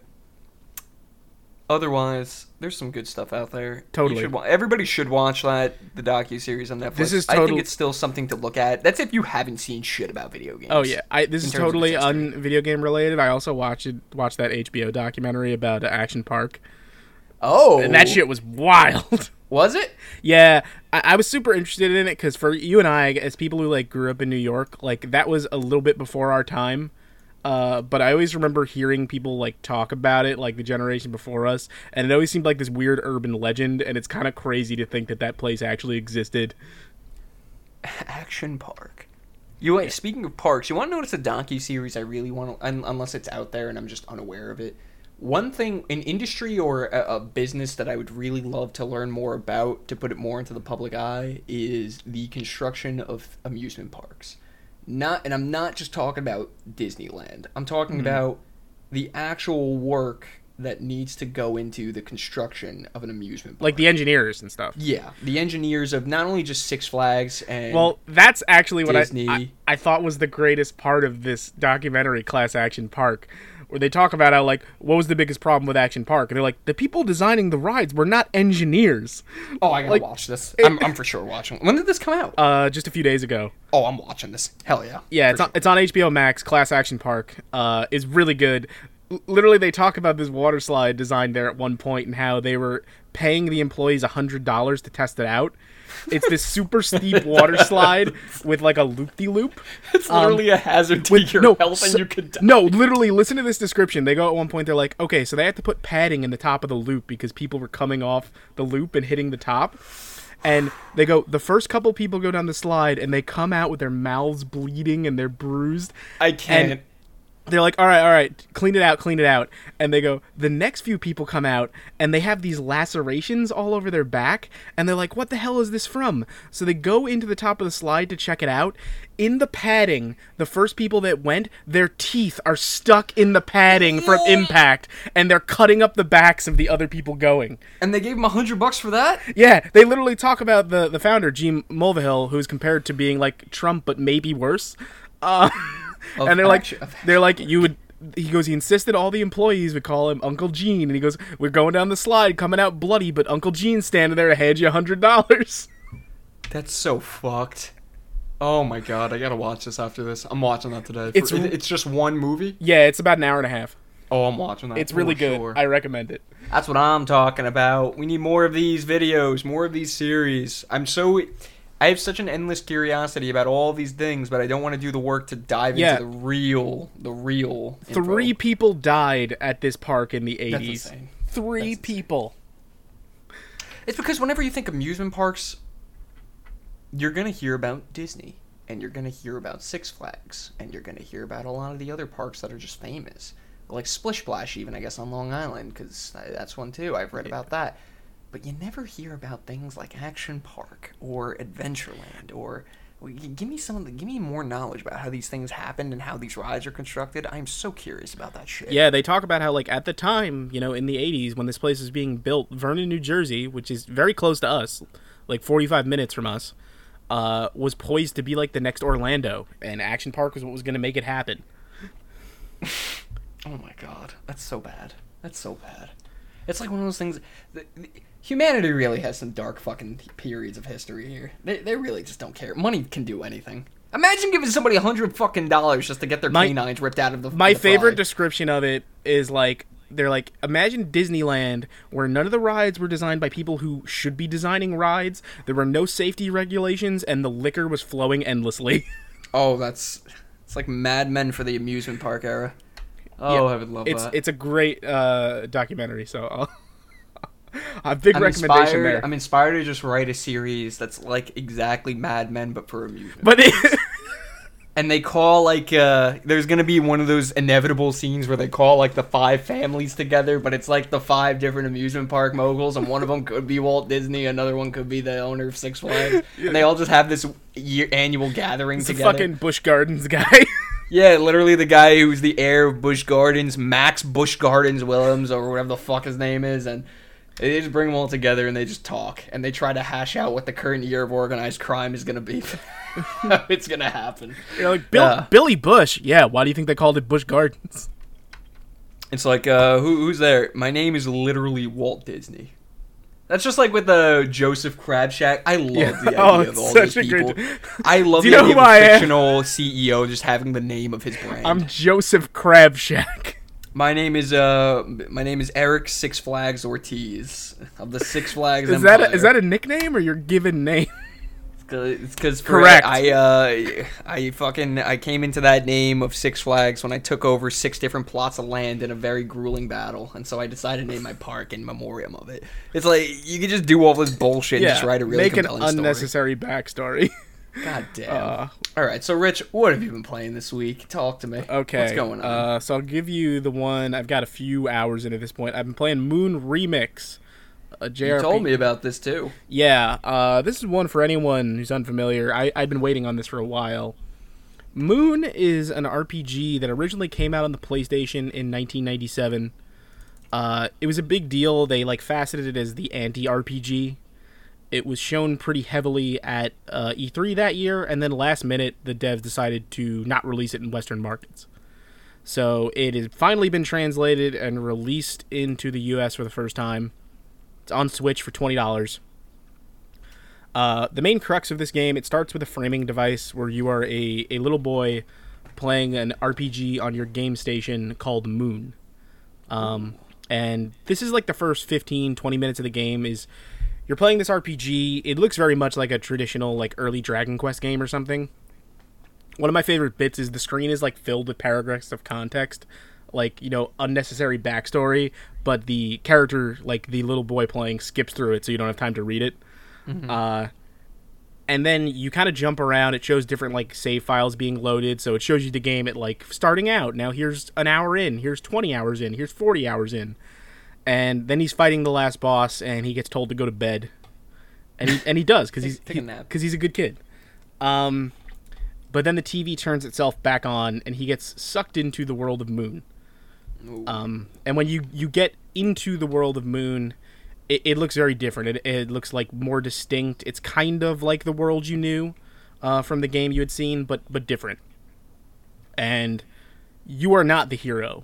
otherwise, there's some good stuff out there. Totally, everybody should watch that, the docuseries on Netflix. I think it's still something to look at. That's if you haven't seen shit about video games. Oh yeah, this is totally video game related. I also watched that HBO documentary about Action Park. Oh, and that shit was wild. Was it? Yeah, I was super interested in it because for you and I, as people who like grew up in New York, like that was a little bit before our time. But I always remember hearing people like talk about it, like the generation before us, and it always seemed like this weird urban legend. And it's kind of crazy to think that place actually existed. Action Park. Speaking of parks, you want to notice a docu-series I really want to, unless it's out there and I'm just unaware of it. One thing, an industry or a business that I would really love to learn more about, to put it more into the public eye, is the construction of amusement parks. And I'm not just talking about Disneyland. I'm talking about the actual work that needs to go into the construction of an amusement park. Like the engineers and stuff. Yeah, the engineers of not only just Six Flags and well, that's actually Disney. What I thought was the greatest part of this documentary, Class Action Park, where they talk about how, like, what was the biggest problem with Action Park? And they're like, the people designing the rides were not engineers. Oh, I gotta watch this. I'm for sure watching. When did this come out? Just a few days ago. Oh, I'm watching this. Hell yeah. Yeah, it's on HBO Max. Class Action Park is really good. Literally, they talk about this water slide designed there at one point and how they were paying the employees $100 to test it out. It's this super steep water slide with like a loop-de-loop. It's literally a hazard to your health and you could die. No, literally, listen to this description. They go at one point, they're like, okay, so they had to put padding in the top of the loop because people were coming off the loop and hitting the top. And they go, the first couple people go down the slide and they come out with their mouths bleeding and they're bruised. I can't. And they're like, all right, clean it out. And they go, the next few people come out, and they have these lacerations all over their back, and they're like, what the hell is this from? So they go into the top of the slide to check it out. In the padding, the first people that went, their teeth are stuck in the padding from impact, and they're cutting up the backs of the other people going. And they gave him $100 for that? Yeah, they literally talk about the founder, Gene Mulvihill, who's compared to being like Trump, but maybe worse. And they're like, he goes, he insisted all the employees would call him Uncle Gene, and he goes, we're going down the slide, coming out bloody, but Uncle Gene's standing there to hand you $100. That's so fucked. Oh my god, I gotta watch this after this. I'm watching that today. It's just one movie? Yeah, it's about an hour and a half. Oh, I'm watching that. It's really good. Sure. I recommend it. That's what I'm talking about. We need more of these videos, more of these series. I have such an endless curiosity about all these things, but I don't want to do the work to dive into the real info. 3 people died at this park in the 80s. That's insane. 3 people. It's because whenever you think amusement parks, you're going to hear about Disney, and you're going to hear about Six Flags, and you're going to hear about a lot of the other parks that are just famous. Like Splish Splash, even, I guess, on Long Island, because that's one too. I've read about that. But you never hear about things like Action Park or Adventureland or give me more knowledge about how these things happened and how these rides are constructed. I'm so curious about that shit. Yeah, they talk about how, like, at the time, you know, in the 80s when this place was being built, Vernon, New Jersey, which is very close to us, like 45 minutes from us, was poised to be like the next Orlando, and Action Park was what was going to make it happen. Oh my god, that's so bad. It's like one of those things. Humanity really has some dark fucking periods of history here. They really just don't care. Money can do anything. Imagine giving somebody $100 just to get their canines ripped out of the. My favorite description of it is like, they're like, imagine Disneyland where none of the rides were designed by people who should be designing rides. There were no safety regulations, and the liquor was flowing endlessly. Oh, it's like Mad Men for the amusement park era. Oh, yeah, I would love that. It's a great documentary, so a big recommendation there. I'm inspired to just write a series that's like exactly Mad Men, but for amusement. But And they call, like, there's going to be one of those inevitable scenes where they call, like, the 5 families together, but it's, like, the 5 different amusement park moguls, and one of them could be Walt Disney, another one could be the owner of Six Flags, and they all just have this annual gathering It's together. the fucking Busch Gardens guy. Yeah, literally the guy who's the heir of Busch Gardens, Max Busch Gardens Willems, or whatever the fuck his name is, and they just bring them all together and they just talk, and they try to hash out what the current year of organized crime is going to be. How it's going to happen. You're like, Billy Bush. Yeah, why do you think they called it Busch Gardens? It's like, who's there? My name is literally Walt Disney. That's just like with Joseph Crabshack. I love the idea of all those people. I love the idea of a fictional CEO just having the name of his brand. I'm Joseph Crabshack. My name is Eric Six Flags Ortiz of the Six Flags Is Empire. is that a nickname or your given name? It's because correct. I came into that name of Six Flags when I took over 6 different plots of land in a very grueling battle, and so I decided to name my park in memoriam of it. It's like you could just do all this bullshit and just write a really compelling make an unnecessary backstory. God damn. All right, so Rich, what have you been playing this week? Talk to me. Okay. What's going on? So I'll give you the one. I've got a few hours in at this point. I've been playing Moon Remix. A JRPG. You told me about this too. Yeah, this is one for anyone who's unfamiliar. I've been waiting on this for a while. Moon is an RPG that originally came out on the PlayStation in 1997. It was a big deal. They faceted it as the anti-RPG. It was shown pretty heavily at E3 that year, and then last minute, the devs decided to not release it in Western markets. So it has finally been translated and released into the US for the first time. It's on Switch for $20. The main crux of this game, it starts with a framing device where you are a little boy playing an RPG on your game station called Moon. And this is the first 15, 20 minutes of the game is you're playing this RPG. It looks very much like a traditional early Dragon Quest game or something. One of my favorite bits is the screen is filled with paragraphs of context. Unnecessary backstory, but the character, the little boy playing, skips through it so you don't have time to read it. Mm-hmm. And then you kind of jump around. It shows different, save files being loaded, so it shows you the game at, starting out. Now here's an hour in, here's 20 hours in, here's 40 hours in. And then he's fighting the last boss, and he gets told to go to bed. And he does, because he's a good kid. But then the TV turns itself back on, and he gets sucked into the world of Moon. And when you get into the world of Moon, it looks very different. It looks more distinct. It's kind of like the world you knew from the game you had seen, but different. And you are not the hero.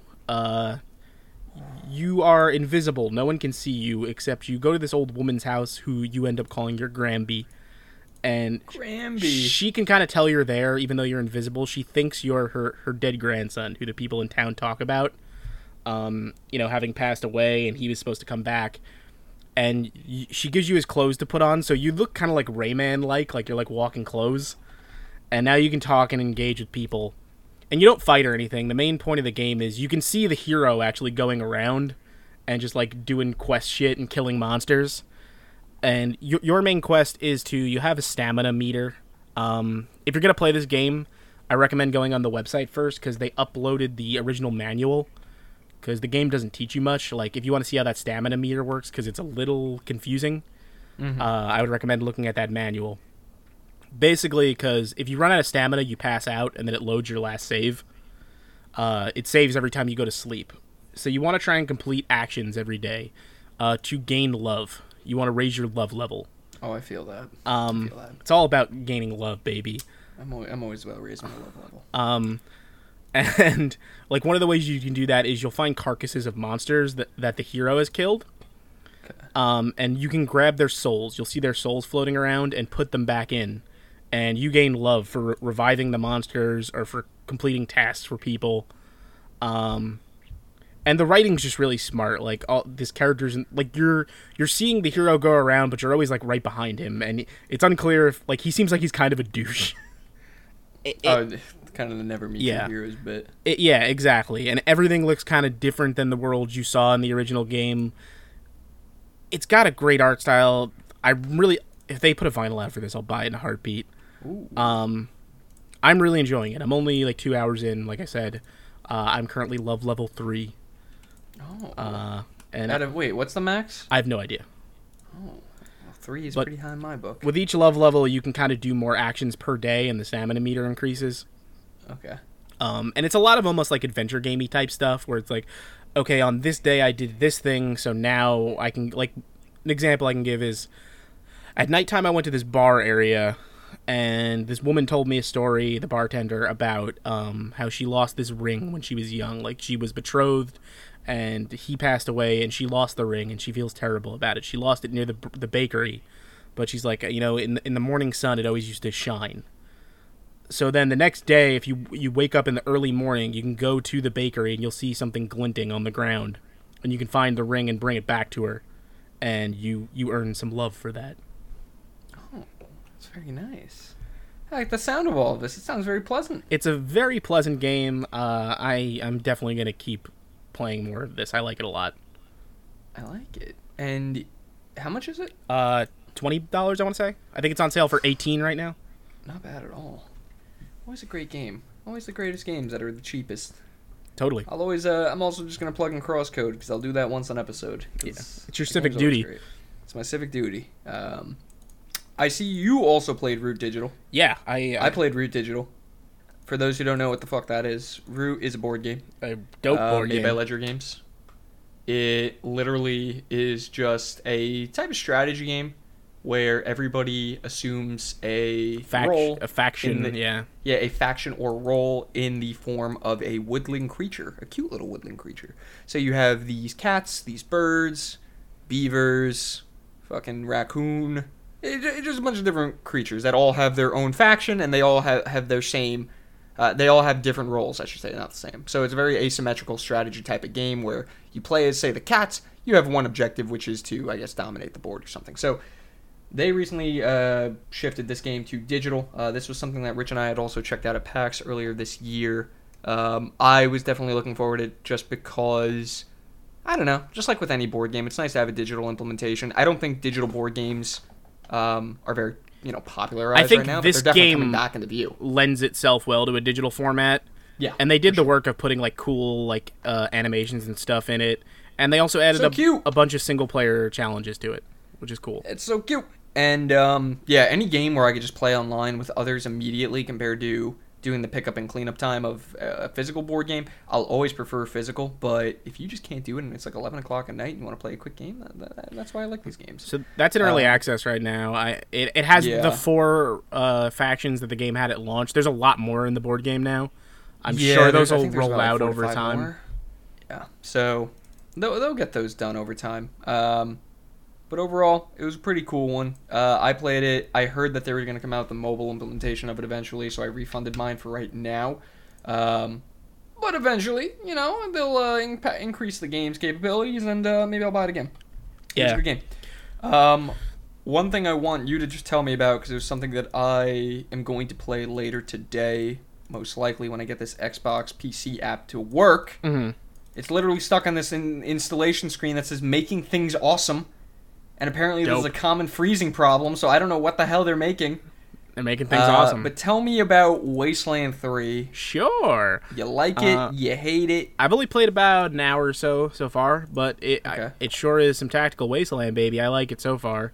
You are invisible. No one can see you except you go to this old woman's house who you end up calling your Gramby. And she can kind of tell you're there even though you're invisible. She thinks you're her dead grandson who the people in town talk about. Having passed away, and he was supposed to come back, and she gives you his clothes to put on, so you look kind of like Rayman, like you're walking clothes, and now you can talk and engage with people, and you don't fight or anything. The main point of the game is you can see the hero actually going around and just doing quest shit and killing monsters, and your main quest is you have a stamina meter. If you're gonna play this game, I recommend going on the website first because they uploaded the original manual. Because the game doesn't teach you much. If you want to see how that stamina meter works, because it's a little confusing, I would recommend looking at that manual. Basically, because if you run out of stamina, you pass out, and then it loads your last save. It saves every time you go to sleep. So you want to try and complete actions every day to gain love. You want to raise your love level. Oh, I feel that. It's all about gaining love, baby. I'm always about raising my love level. And one of the ways you can do that is you'll find carcasses of monsters that the hero has killed. Okay. And you can grab their souls. You'll see their souls floating around and put them back in. And you gain love for reviving the monsters or for completing tasks for people. And the writing's just really smart. All this characters, you're seeing the hero go around, but you're always right behind him, and it's unclear if he seems like he's kind of a douche. Kind of the never meet your heroes bit. Yeah, exactly. And everything looks kind of different than the world you saw in the original game. It's got a great art style. If they put a vinyl out for this, I'll buy it in a heartbeat. I'm really enjoying it. I'm only like 2 hours in. Like I said, I'm currently love level 3. Oh. And Wait, what's the max? I have no idea. Oh, well, 3 is But pretty high in my book. With each love level, you can kind of do more actions per day, and the stamina meter increases. Okay. And it's a lot of almost like adventure gamey type stuff, where it's like, okay, on this day I did this thing, so now I can, like, an example I can give is, at nighttime I went to this bar area, and this woman told me a story, the bartender, about how she lost this ring when she was young. Like, she was betrothed, and he passed away, and she lost the ring, and she feels terrible about it. She lost it near the bakery, but she's like, you know, in the morning sun, it always used to shine. So then the next day, if you wake up in the early morning, you can go to the bakery, and you'll see something glinting on the ground, and you can find the ring and bring it back to her, and you earn some love for that. Oh, that's very nice. I like the sound of all of this. It sounds very pleasant. It's a very pleasant game. I'm definitely going to keep playing more of this. I like it a lot. I like it. And how much is it? $20, I want to say. I think it's on sale for $18 right now. Not bad at all. Always a great game. Always the greatest games that are the cheapest. Totally. I'll always. I'm also just gonna plug in crosscode because I'll do that once an episode. Yeah. It's your civic duty. It's my civic duty. I see you also played Root Digital. Yeah, I played Root Digital. For those who don't know what the fuck that is, Root is a board game. A dope board made game. by Ledger Games. It literally is just a type of strategy game where everybody assumes a role. A faction, Yeah, a faction or role in the form of a woodland creature, a cute little woodland creature. So you have these cats, these birds, beavers, fucking raccoon. It's just a bunch of different creatures that all have their own faction, and they all have their same... they all have different roles, I should say, not the same. So it's a very asymmetrical strategy type of game where you play as, say, the cats. You have one objective, which is to, I guess, dominate the board or something. So they recently shifted this game to digital. This was something that Rich and I had also checked out at PAX earlier this year. I was definitely looking forward to it just because, I don't know, just like with any board game, it's nice to have a digital implementation. I don't think digital board games are very... popularized I think right now, this but they're definitely game coming back into view. lends itself well to a digital format. Yeah, and they did the work of putting like cool like animations and stuff in it, and they also added a bunch of single player challenges to it, which is cool. It's so cute. And any game where I could just play online with others immediately compared to doing the pickup and cleanup time of a physical board game, I'll always prefer physical. But if you just can't do it and it's like 11 o'clock at night and you want to play a quick game, that's why I like these games. So that's in early access right now. It has the 4 factions that the game had at launch. There's a lot more in the board game now. I'm sure those will roll out over time. More. Yeah, so they'll get those done over time. But overall, it was a pretty cool one. I played it. I heard that they were going to come out with the mobile implementation of it eventually, so I refunded mine for right now. But eventually, they'll increase the game's capabilities, and maybe I'll buy it again. Yeah. It's a good game. One thing I want you to just tell me about, because it was something that I am going to play later today, most likely when I get this Xbox PC app to work. Mm-hmm. It's literally stuck on this installation screen that says "Making Things Awesome." And apparently there's a common freezing problem, so I don't know what the hell they're making. They're making things awesome. But tell me about Wasteland 3. Sure. You like it? You hate it? I've only played about an hour or so far, but it sure is some tactical Wasteland, baby. I like it so far.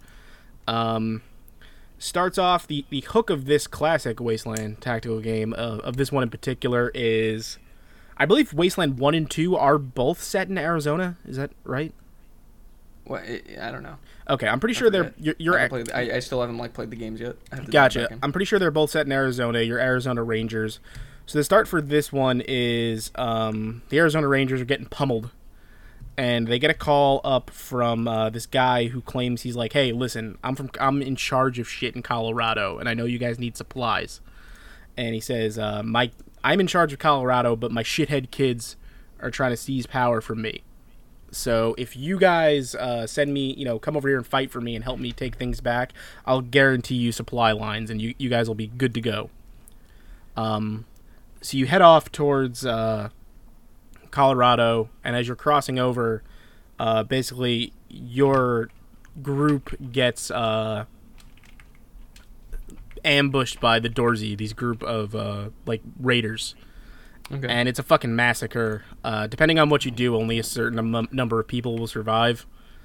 Starts off, the hook of this classic Wasteland tactical game, of this one in particular, is... I believe Wasteland 1 and 2 are both set in Arizona. Is that right? What? I don't know. Okay, I'm pretty sure I still haven't played the games yet. Gotcha. I'm pretty sure they're both set in Arizona. You're Arizona Rangers. So the start for this one is the Arizona Rangers are getting pummeled, and they get a call up from this guy who claims he's like, "Hey, listen, I'm in charge of shit in Colorado, and I know you guys need supplies." And he says, I'm in charge of Colorado, but my shithead kids are trying to seize power from me. So if you guys send me, come over here and fight for me and help me take things back, I'll guarantee you supply lines, and you guys will be good to go. So you head off towards Colorado, and as you're crossing over, basically your group gets ambushed by the Dorsey, these group of like raiders. Okay. And it's a fucking massacre. Depending on what you do, only a certain number of people will survive.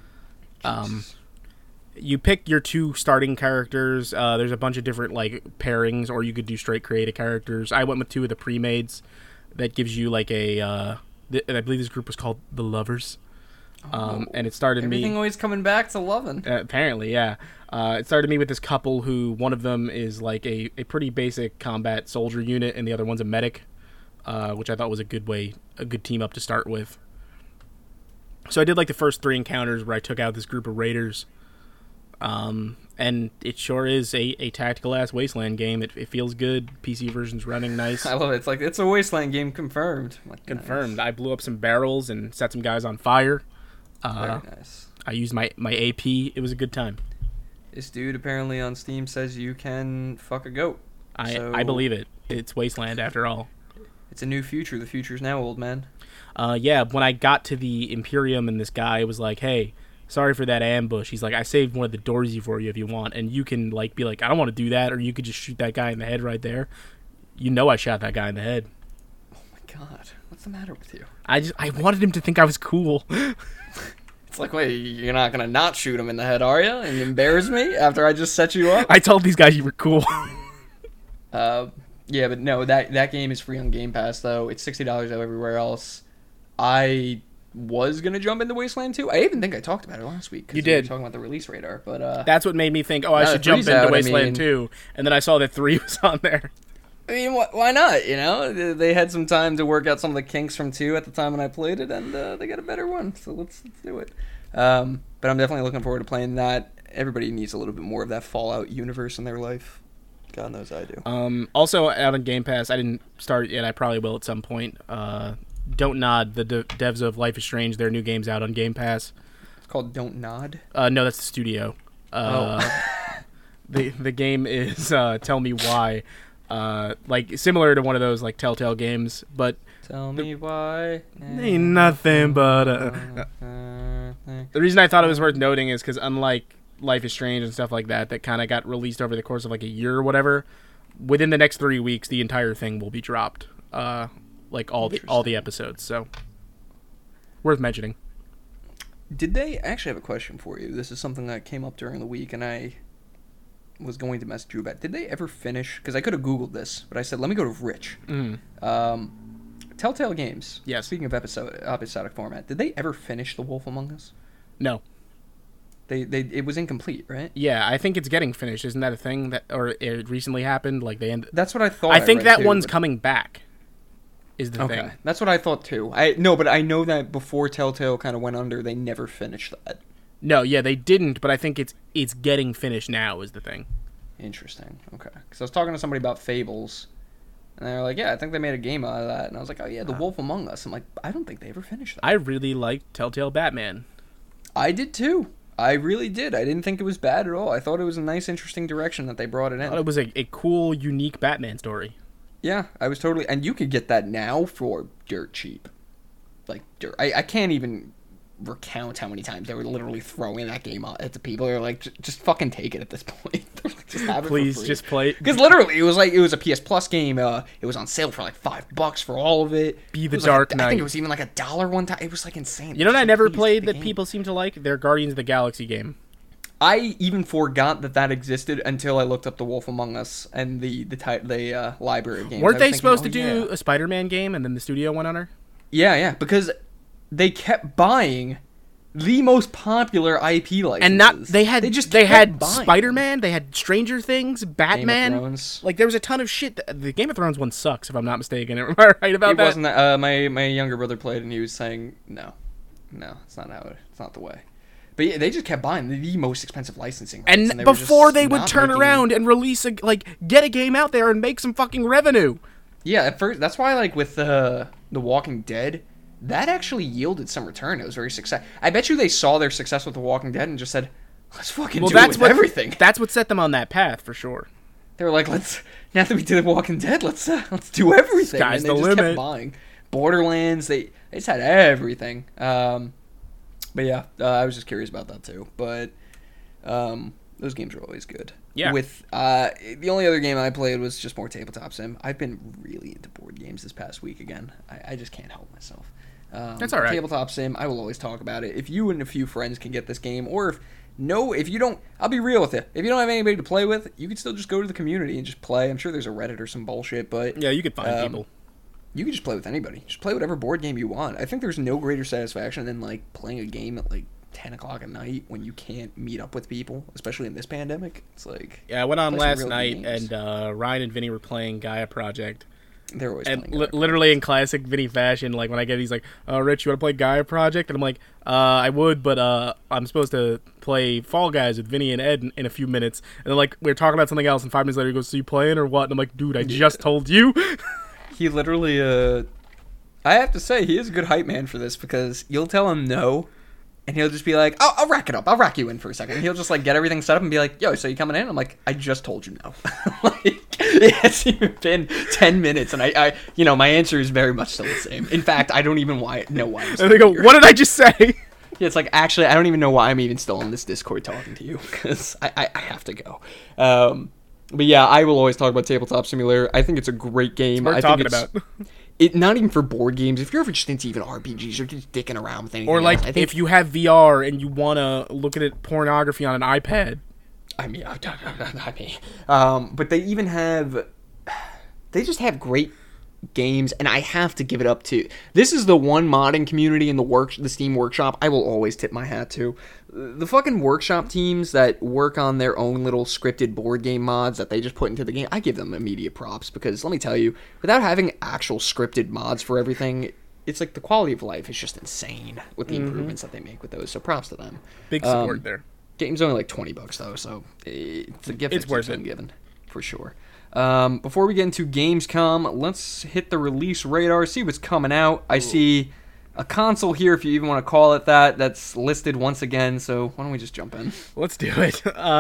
You pick your 2 starting characters. There's a bunch of different like pairings, or you could do straight creative characters. I went with 2 of the pre-mades. That gives you like I believe this group was called the Lovers. And it started Everything always coming back to loving. Apparently, yeah. It started me with this couple who one of them is like a pretty basic combat soldier unit, and the other one's a medic. Which I thought was a good team up to start with. So I did like the first 3 encounters where I took out this group of raiders. And it sure is a tactical ass Wasteland game. It feels good. PC version's running nice. I love it. It's like it's a Wasteland game confirmed. Like, confirmed. Nice. I blew up some barrels and set some guys on fire. Very nice. I used my AP. It was a good time. This dude apparently on Steam says you can fuck a goat. I believe it. It's Wasteland after all. It's a new future. The future's now, old man. Yeah, when I got to the Imperium and this guy was like, hey, sorry for that ambush. He's like, I saved one of the Dorsey for you if you want. And you can like be like, I don't want to do that. Or you could just shoot that guy in the head right there. You know I shot that guy in the head. Oh my god. What's the matter with you? I wanted him to think I was cool. It's like, wait, you're not going to not shoot him in the head, are you? And embarrass me after I just set you up? I told these guys you were cool. Yeah, but no, that game is free on Game Pass, though. It's $60 out everywhere else. I was going to jump into Wasteland 2. I even think I talked about it last week. You did. We were talking about the release radar. But that's what made me think, I should jump into Wasteland 2. And then I saw that 3 was on there. I mean, why not, you know? They had some time to work out some of the kinks from 2 at the time when I played it, and they got a better one. So let's do it. But I'm definitely looking forward to playing that. Everybody needs a little bit more of that Fallout universe in their life. God knows I do. Also, out on Game Pass, I didn't start it yet. I probably will at some point. Don't Nod, the devs of Life is Strange, their new game's out on Game Pass. It's called Don't Nod? No, that's the studio. The game is Tell Me Why. Like, similar to one of those, like, Telltale games, but... Tell me why... Ain't nothing but a... The reason I thought it was worth noting is because unlike Life is Strange and stuff like that kind of got released over the course of like a year or whatever, within the next 3 weeks the entire thing will be dropped, like all the episodes. So worth mentioning. Did they actually have a question for you? This is something that came up during the week and I was going to message you about. Did they ever finish, because I could have googled this, but I said let me go to Rich. Telltale Games, yes, speaking of episodic format, did they ever finish The Wolf Among Us? No. It was incomplete, right? Yeah, I think it's getting finished. Isn't that a thing that, or it recently happened? Like That's what I thought. I think that one's coming back. Is the thing. That's what I thought too. But I know that before Telltale kind of went under, they never finished that. No, yeah, they didn't. But I think it's getting finished now. Is the thing. Interesting. Okay, because I was talking to somebody about Fables, and they were like, "Yeah, I think they made a game out of that." And I was like, "Oh yeah, The Wolf Among Us." I'm like, I don't think they ever finished that. I really liked Telltale Batman. I did too. I really did. I didn't think it was bad at all. I thought it was a nice, interesting direction that they brought it in. I thought it was a cool, unique Batman story. Yeah, I was totally... And you could get that now for dirt cheap. Like, dirt. I can't even recount how many times they were literally throwing that game at the people. They're like, just fucking take it at this point. Just have it Please, for free. just play it. Because literally, it was a PS Plus game. It was on sale for like $5 for all of it. Be the Dark Knight. I think it was even like $1 one time. It was like insane. You know what I never played that people seem to like? Their Guardians of the Galaxy game. I even forgot that existed until I looked up The Wolf Among Us and the library game. Weren't they supposed to do a Spider-Man game and then the studio went under? Yeah, because they kept buying the most popular IP licenses. And they had Spider-Man, they had Stranger Things, Batman. Game of Thrones. Like there was a ton of shit. The Game of Thrones one sucks, if I'm not mistaken. Am I right about that? It wasn't that. My younger brother played and he was saying no, it's not the way. But yeah, they just kept buying the most expensive licensing rights, and before they would turn around and release get a game out there and make some fucking revenue. Yeah, at first that's why with The Walking Dead, that actually yielded some return. It was very successful. I bet you they saw their success with The Walking Dead and just said, let's fucking do it with everything. That's what set them on that path for sure. They were like, now that we did The Walking Dead, let's do everything. Sky's and they the just limit. kept buying. Borderlands, they just had everything. But yeah, I was just curious about that too. But Those games are always good. Yeah. With the only other game I played was just more tabletop sim. I've been really into board games this past week again. I just can't help myself. That's all right. Tabletop sim, I will always talk about it. If you and a few friends can get this game, or if you don't, I'll be real with you. If you don't have anybody to play with, you can still just go to the community and just play. I'm sure there's a Reddit or some bullshit, but Yeah, you could find people. you can just play with anybody. Just play whatever board game you want. I think there's no greater satisfaction than like playing a game at like 10 o'clock at night when you can't meet up with people, especially in this pandemic. It's like, Yeah, I went on play some last real night, games. and Ryan and Vinny were playing Gaia Project. They're always And playing Gaia literally in classic Vinny fashion, like when I get, he's like, Rich, you want to play Gaia Project? And I'm like, I would, but I'm supposed to play Fall Guys with Vinny and Ed in a few minutes. And then, like, we're talking about something else, and 5 minutes later he goes, so you playing or what? And I'm like, dude, I just told you. He literally, I have to say, he is a good hype man for this, because you'll tell him no, and he'll just be like, I'll rack it up. I'll rack you in for a second. And he'll just, like, get everything set up and be like, yo, so you coming in? I'm like, I just told you no. Like, it hasn't even been 10 minutes, and I my answer is very much still the same. In fact, I don't even know why I'm still And they go, here. what did I just say? Yeah, it's like, actually, I don't even know why I'm even still on this Discord talking to you, because I have to go. But yeah, I will always talk about Tabletop Simulator. I think it's a great game. Worth I talking think about. It not even for board games. If you're ever just into even RPGs, you're just dicking around with anything Or, like, else, I think, if you have VR and you want to look at it, pornography on an iPad. But they even have, they just have great games, and I have to give it up to. This is the one modding community in the Steam Workshop I will always tip my hat to. The fucking workshop teams that work on their own little scripted board game mods that they just put into the game, I give them immediate props, because let me tell you, without having actual scripted mods for everything, it's like the quality of life is just insane with the improvements that they make with those. So props to them. Big support there. Game's only like $20 though, so it's a gift. It's that worth keeps on it. given, for sure. Before we get into Gamescom, let's hit the release radar, see what's coming out. I see a console here, if you even want to call it that, that's listed once again, so why don't we just jump in? Let's do it.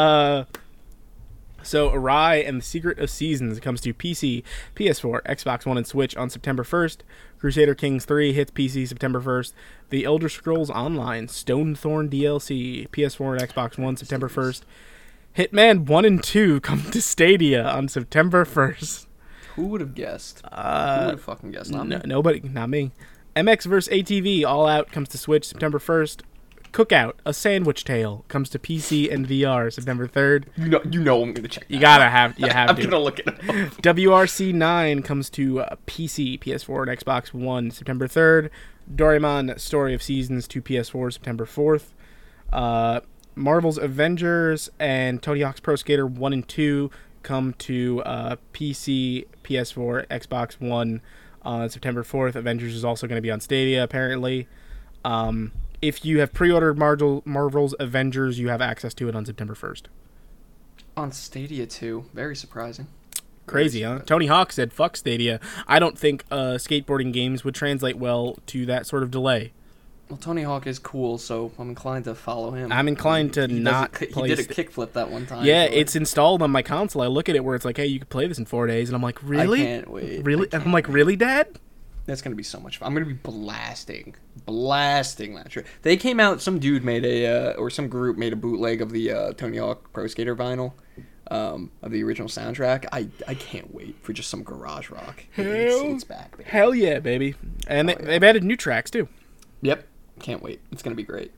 So, Arai and the Secret of Seasons comes to PC, PS4, Xbox One, and Switch on September 1st. Crusader Kings 3 hits PC September 1st. The Elder Scrolls Online Stonethorn DLC, PS4 and Xbox One, September 1st. Hitman 1 and 2 come to Stadia on September 1st. Who would have guessed? Who would have fucking guessed? Not me. Nobody, not me. MX vs. ATV All Out comes to Switch September 1st. Cookout, A Sandwich Tale comes to PC and VR September 3rd. You know I'm gonna check. You have I'm to. gonna look it up. WRC 9 comes to PC, PS4, and Xbox One September 3rd. Doraemon Story of Seasons to PS4 September 4th. Marvel's Avengers and Tony Hawk's Pro Skater 1 and 2 come to PC, PS4, Xbox One on September 4th. Avengers is also going to be on Stadia, apparently. If you have pre-ordered Marvel's Avengers, you have access to it on September 1st. On Stadia too. Very surprising. Crazy, huh? Tony Hawk said, fuck Stadia. I don't think skateboarding games would translate well to that sort of delay. Well, Tony Hawk is cool, so I'm inclined to follow him. I'm inclined to not He play did a kickflip that one time. Yeah, so it's installed on my console. I look at it where it's like, hey, you can play this in 4 days. And I'm like, really? I can't wait. Really? I can't I'm like, really, Dad? That's going to be so much fun. I'm going to be blasting that trip. They came out, some dude made some group made a bootleg of the Tony Hawk Pro Skater vinyl of the original soundtrack. I can't wait for just some garage rock. It's back, baby. Hell yeah, baby. And they've added new tracks, too. Yep. Can't wait. It's going to be great.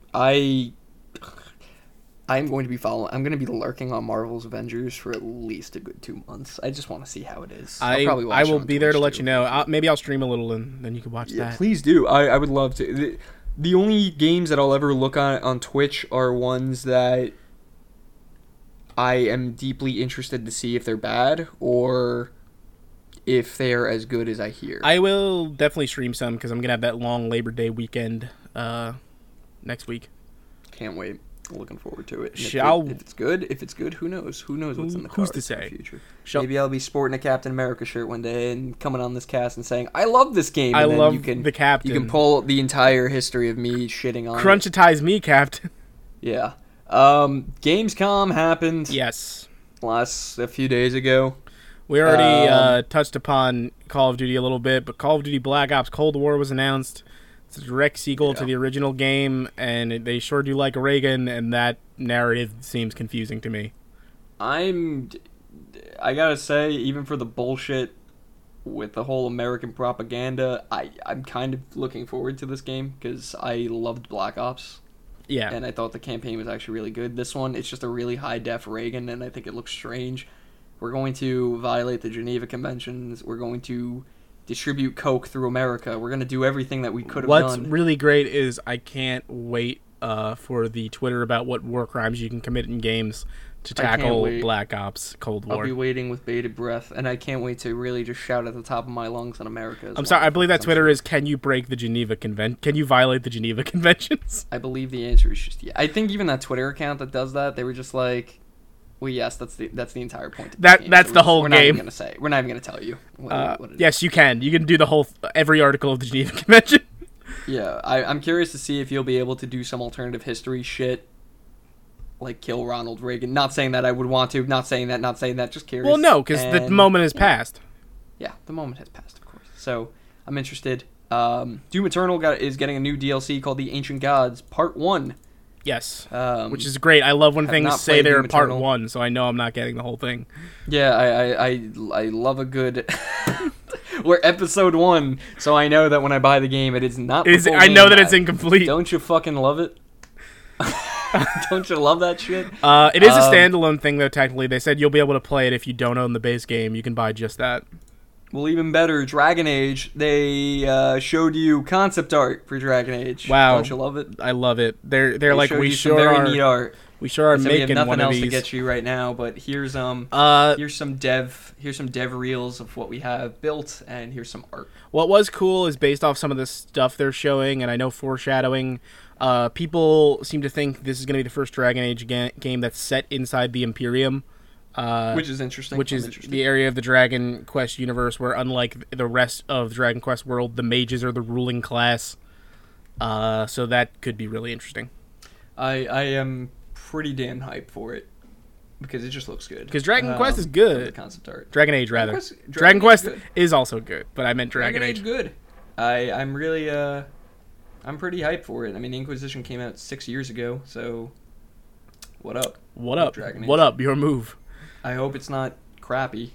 I'm going to be I'm going to be lurking on Marvel's Avengers for at least a good 2 months. I just want to see how it is. I will be there to let you know. Maybe I'll stream a little and then you can watch that. Please do. I would love to. The only games that I'll ever look on Twitch are ones that I am deeply interested to see if they're bad or if they are as good as I hear. I will definitely stream some because I'm going to have that long Labor Day weekend next week. Can't wait. Looking forward to it. If it's good, who knows? Who knows what's in the cards who's to say? In the future? Maybe I'll be sporting a Captain America shirt one day and coming on this cast and saying, I love this game. And I then love you can, the Captain. You can pull the entire history of me shitting on Crunchitize me, Captain. Yeah. Gamescom happened. Yes. A few days ago. We already touched upon Call of Duty a little bit, but Call of Duty Black Ops Cold War was announced. It's a direct sequel to the original game, and they sure do like Reagan, and that narrative seems confusing to me. I gotta say, even for the bullshit with the whole American propaganda, I'm kind of looking forward to this game because I loved Black Ops. Yeah. And I thought the campaign was actually really good. This one, it's just a really high-def Reagan, and I think it looks strange. We're going to violate the Geneva Conventions. We're going to distribute coke through America. We're going to do everything that we could have done. What's really great is I can't wait for the Twitter about what war crimes you can commit in games to tackle Black Ops Cold War. I'll be waiting with bated breath, and I can't wait to really just shout at the top of my lungs on America. I'm sorry, I believe that Twitter is, can you break the Geneva Convention? Can you violate the Geneva Conventions? I believe the answer is just yeah. I think even that Twitter account that does that, they were just like, well, yes, that's the entire point. Of the game. That's the whole game. We're not even gonna tell you. What it yes, you can. You can do the whole every article of the Geneva Convention. Yeah, I'm curious to see if you'll be able to do some alternative history shit, like kill Ronald Reagan. Not saying that I would want to. Not saying that. Just curious. Well, no, because the moment has passed. Yeah, the moment has passed, of course. So I'm interested. Doom Eternal is getting a new DLC called The Ancient Gods Part 1. Yes, which is great. I love when things say they're Part 1, so I know I'm not getting the whole thing. Yeah, I love a good... We're Episode 1, so I know that when I buy the game, it is not the full I know game. that it's incomplete. Don't you fucking love it? Don't you love that shit? It is a standalone thing, though, technically. They said you'll be able to play it if you don't own the base game. You can buy just that. Well, even better, Dragon Age. They showed you concept art for Dragon Age. Wow. Don't you love it? I love it. They're like, we sure are. Neat art. We sure are making one of these. We have nothing else to get you right now, but here's some dev reels of what we have built, and here's some art. What was cool is based off some of the stuff they're showing, and I know foreshadowing. People seem to think this is going to be the first Dragon Age game that's set inside the Imperium. Which is interesting. Which is the area of the Dragon Quest universe where, unlike the rest of the Dragon Quest world, the mages are the ruling class. So that could be really interesting. I am pretty damn hyped for it because it just looks good. Because Dragon Quest is good. The concept art. Dragon Age, rather. Dragon Quest is also good, but I meant Dragon Age. Good. I'm really I'm pretty hyped for it. I mean, Inquisition came out 6 years ago, so what up? What up? What up? Your move. I hope it's not crappy.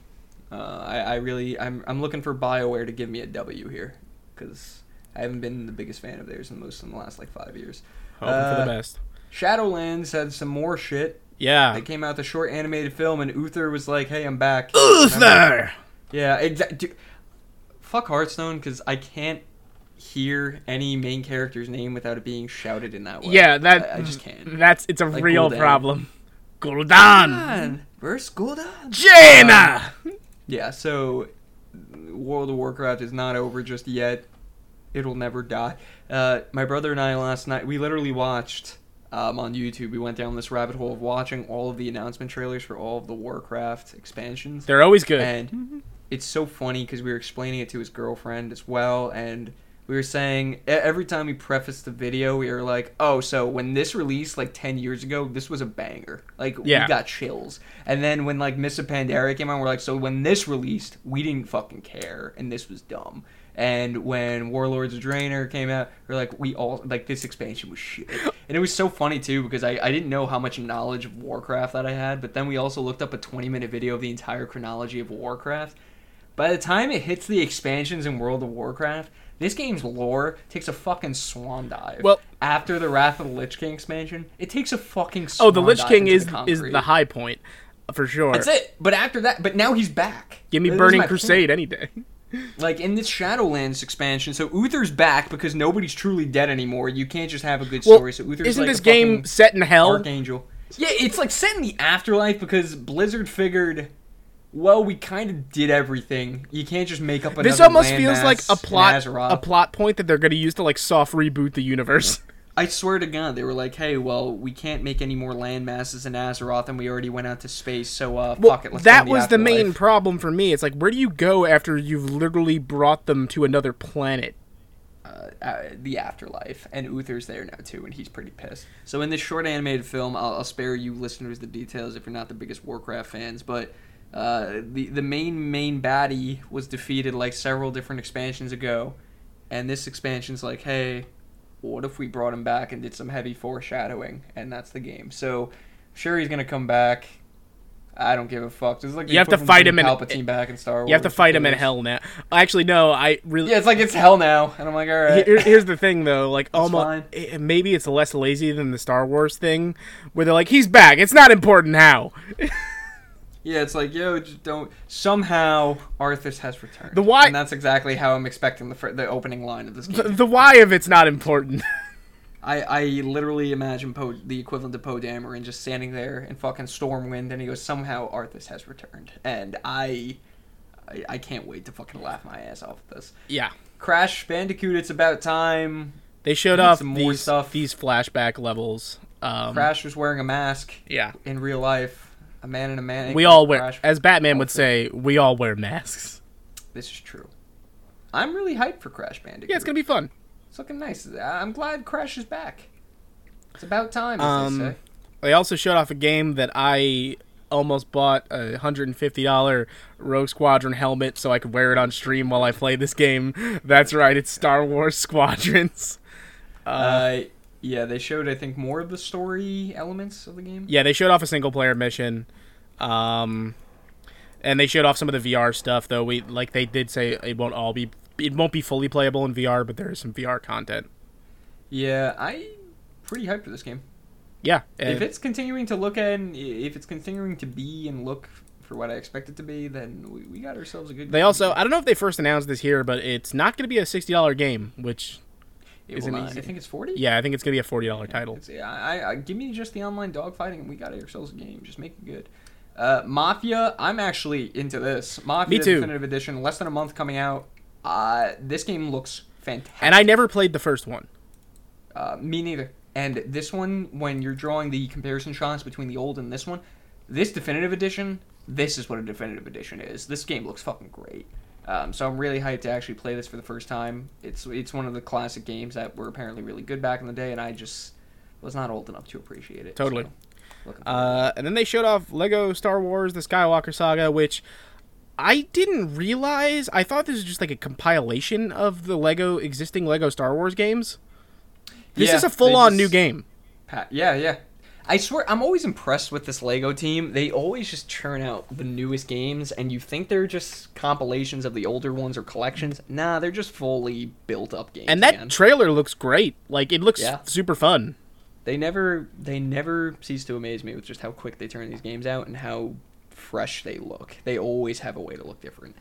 I'm looking for BioWare to give me a W here because I haven't been the biggest fan of theirs in the last like 5 years. Hoping for the best. Shadowlands had some more shit. Yeah. They came out with a short animated film, and Uther was like, "Hey, I'm back." Uther. Yeah, exactly. Fuck Hearthstone because I can't hear any main character's name without it being shouted in that way. Yeah, I just can't. It's a like real Gul'dan. problem. Gul'dan. Where's Gul'dan? Jaina. Yeah, so World of Warcraft is not over just yet. It'll never die. My brother and I last night, we literally watched on YouTube. We went down this rabbit hole of watching all of the announcement trailers for all of the Warcraft expansions. They're always good. And it's so funny because we were explaining it to his girlfriend as well, and we were saying every time we prefaced the video, we were like, "Oh, so when this released like 10 years ago, this was a banger. Like we got chills." And then when like Mists of Pandaria came out, we're like, "So when this released, we didn't fucking care, and this was dumb." And when Warlords of Draenor came out, we're like, we all like this expansion was shit. And it was so funny too because I didn't know how much knowledge of Warcraft that I had, but then we also looked up a 20-minute video of the entire chronology of Warcraft. By the time it hits the expansions in World of Warcraft, this game's lore takes a fucking swan dive. Well, after the Wrath of the Lich King expansion, it takes a fucking swan dive. Oh, the Lich King is the the high point, for sure. That's it. But after that, but now he's back. Give me Burning Crusade any day. Like in this Shadowlands expansion, so Uther's back because nobody's truly dead anymore. You can't just have a good story. So Uther's isn't like this game set in hell? Archangel. Yeah, it's like set in the afterlife because Blizzard figured, well, we kind of did everything. You can't just make up another. This almost feels like a Azeroth. plot point that they're going to use to like soft reboot the universe. I swear to God, they were like, "Hey, well, we can't make any more land masses in Azeroth, and we already went out to space, so fuck it." Let's that go was the main afterlife. problem for me. It's like, where do you go after you've literally brought them to another planet? The afterlife, and Uther's there now too, and he's pretty pissed. So in this short animated film, I'll spare you listeners the details if you're not the biggest Warcraft fans, but the main baddie was defeated like several different expansions ago, And this expansion's like, hey, what if we brought him back and did some heavy foreshadowing? And that's the game. So, sure, he's going to come back. I don't give a fuck. It's like you have to fight him in Palpatine back in Star Wars. You have to fight him in hell now. Actually, no. I really. Yeah, it's like it's hell now, and I'm like, all right. Here's the thing, though. Like, That's maybe it's less lazy than the Star Wars thing, where they're like, he's back. It's not important now. Yeah, it's like, yo, just don't. Somehow, Arthas has returned. The why, and that's exactly how I'm expecting the opening line of this game. The why of it's not important. I literally imagine the equivalent of Poe Dameron just standing there in fucking Stormwind, and he goes, somehow Arthas has returned. And I can't wait to fucking laugh my ass off at this. Yeah. Crash Bandicoot, it's about time. They showed off some more stuff. These flashback levels. Crash was wearing a mask. Yeah. In real life. A man in a man. We all wear, as Batman would say, we all wear masks. This is true. I'm really hyped for Crash Bandicoot. Yeah, it's going to be fun. It's looking nice. I'm glad Crash is back. It's about time, as they say. They also showed off a game that I almost bought a $150 Rogue Squadron helmet so I could wear it on stream while I play this game. That's right, it's Star Wars Squadrons. Yeah, they showed, I think, more of the story elements of the game. Yeah, they showed off a single-player mission. And they showed off some of the VR stuff, though. They did say it won't be fully playable in VR, but there is some VR content. Yeah, I'm pretty hyped for this game. Yeah. If it's continuing to if it's continuing to be and look for what I expect it to be, then we got ourselves a good game. They also, I don't know if they first announced this here, but it's not going to be a $60 game, which isn't easy. I think it's 40. Yeah, I think it's going to be a $40 title. I give me just the online dogfighting, and we got ourselves a game. Just make it good. Mafia, I'm actually into this. Mafia Me too. Definitive Edition, less than a month coming out. This game looks fantastic. And I never played the first one. Me neither. And this one, when you're drawing the comparison shots between the old and this one, this Definitive Edition, this is what a Definitive Edition is. This game looks fucking great. So I'm really hyped to actually play this for the first time. It's one of the classic games that were apparently really good back in the day, and I just was not old enough to appreciate it. Totally. So, and then they showed off Lego Star Wars The Skywalker Saga, which I didn't realize. I thought this was just like a compilation of the existing Lego Star Wars games. This is a full-on new game. Yeah. I swear, I'm always impressed with this LEGO team. They always just churn out the newest games, and you think they're just compilations of the older ones or collections. Nah, they're just fully built-up games. And that trailer looks great. Like, it looks super fun. They never cease to amaze me with just how quick they turn these games out and how fresh they look. They always have a way to look different.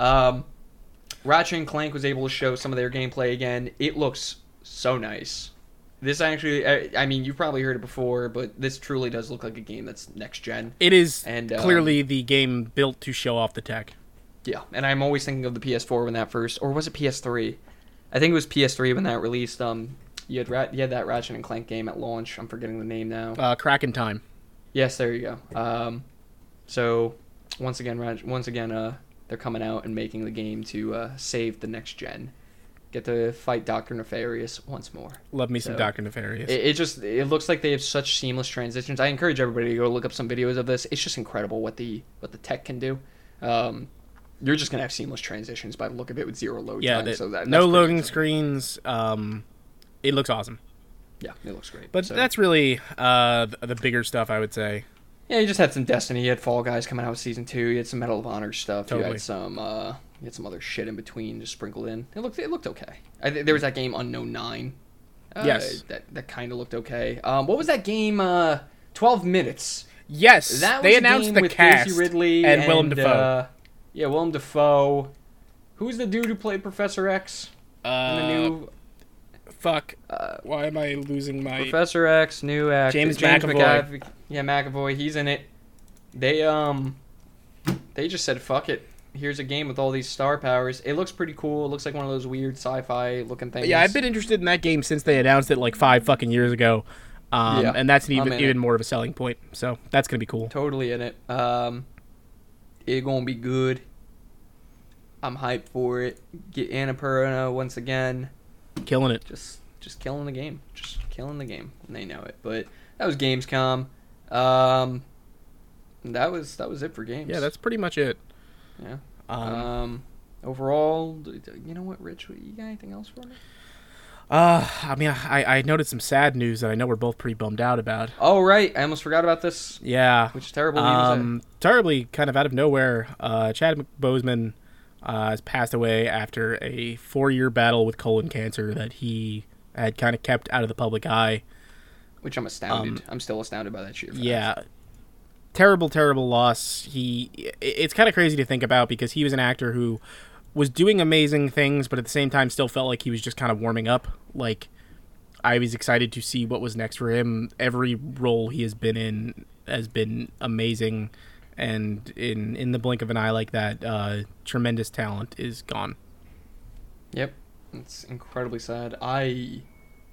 Ratchet and Clank was able to show some of their gameplay again. It looks so nice. This actually, I mean, you've probably heard it before, but this truly does look like a game that's next gen. It is clearly the game built to show off the tech. Yeah, and I'm always thinking of the PS4 when that first, or was it PS3? I think it was PS3 when that released. You had that Ratchet and Clank game at launch. I'm forgetting the name now. Kraken Time. Yes, there you go. So once again, they're coming out and making the game to save the next gen. Get to fight Dr. Nefarious once more. Love me some Dr. Nefarious. It looks like they have such seamless transitions. I encourage everybody to go look up some videos of this. It's just incredible what the tech can do. You're just gonna have seamless transitions by the look of it with zero load time. So no loading screens. It looks awesome. Yeah, it looks great. But that's really the bigger stuff, I would say. Yeah, you just had some Destiny. You had Fall Guys coming out with Season 2. You had some Medal of Honor stuff. Totally. You had some other shit in between just sprinkled in. It looked okay. There was that game Unknown 9. Yes. That kind of looked okay. What was that game? 12 Minutes. Yes. They announced the cast. Daisy Ridley and Willem Dafoe. Willem Dafoe. Who's the dude who played Professor X in the new... Fuck. Why am I losing my... Professor X, new actor. James McAvoy. Yeah, McAvoy. He's in it. They just said, fuck it. Here's a game with all these star powers. It looks pretty cool. It looks like one of those weird sci-fi looking things. Yeah, I've been interested in that game since they announced it like 5 fucking years ago. And that's even more of a selling point. So that's going to be cool. Totally in it. It's going to be good. I'm hyped for it. Get Annapurna once again. Killing it. Just killing the game. Just killing the game. And they know it. But that was Gamescom. That was it for games. Yeah, that's pretty much it. Yeah. overall, you know what, Rich? You got anything else for me? I mean, I noted some sad news that I know we're both pretty bummed out about. Oh, right. I almost forgot about this. Yeah. Which is terrible news. Terribly kind of out of nowhere, Chadwick Boseman has passed away after a 4-year battle with colon cancer that he had kind of kept out of the public eye. Which I'm astounded. I'm still astounded by that shit. Yeah. Terrible, terrible loss. It's kind of crazy to think about because he was an actor who was doing amazing things, but at the same time still felt like he was just kind of warming up. Like, I was excited to see what was next for him. Every role he has been in has been amazing, and in the blink of an eye like that, tremendous talent is gone. Yep. It's incredibly sad. I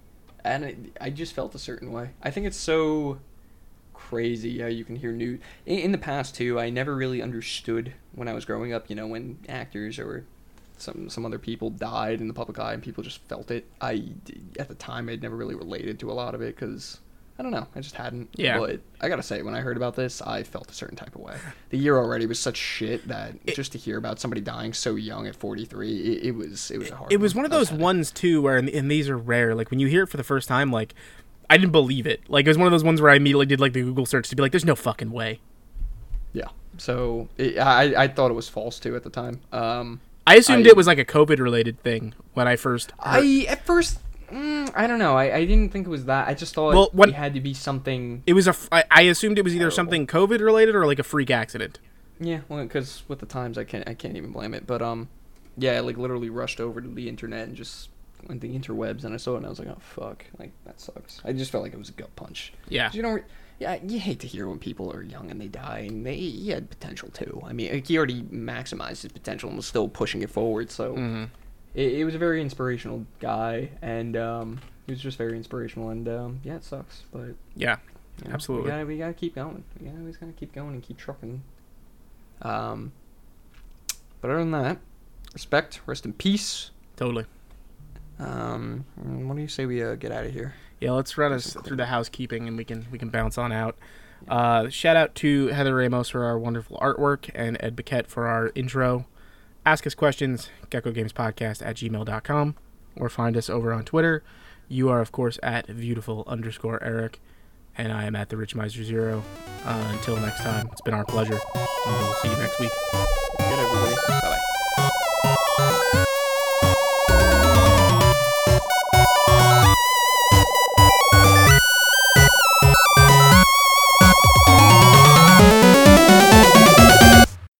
just felt a certain way. I think it's so crazy how you can hear news. In the past, too, I never really understood when I was growing up, when actors or some other people died in the public eye and people just felt it. At the time, I'd never really related to a lot of it because, I don't know, I just hadn't. Yeah. But I gotta say, when I heard about this, I felt a certain type of way. The year already was such shit that just to hear about somebody dying so young at 43, it was a hard. It was one of those ones, too, where, and these are rare, like, when you hear it for the first time, like, I didn't believe it. Like, it was one of those ones where I immediately did, like, the Google search to be like, there's no fucking way. Yeah. So, I thought it was false, too, at the time. I assumed it was, like, a COVID-related thing when I first heard. At first, I don't know. I didn't think it was that. I just thought it had to be something. It was I assumed it was either something COVID-related or, like, a freak accident. Yeah, well, because with the times, I can't even blame it. But, yeah, I, like, literally rushed over to the internet and just went to the interwebs, and I saw it, and I was like, oh, fuck. Like, that sucks. I just felt like it was a gut punch. Yeah. You hate to hear when people are young and they die, and he had potential, too. I mean, he already maximized his potential and was still pushing it forward, so it was a very inspirational guy, and he was just very inspirational, and, yeah, it sucks, but... Yeah, absolutely. We gotta keep going. We always gotta keep going and keep trucking. But other than that, respect, rest in peace. Totally. What do you say we get out of here? Yeah, let's run us through the housekeeping, and we can bounce on out. Shout out to Heather Ramos for our wonderful artwork, and Ed Biquette for our intro. Ask us questions, geckogamespodcast@gmail.com, or find us over on Twitter. You are, of course, at beautiful_Eric, and I am at the RichMiser0. Until next time, it's been our pleasure, and we'll see you next week. Good, everybody. Bye-bye.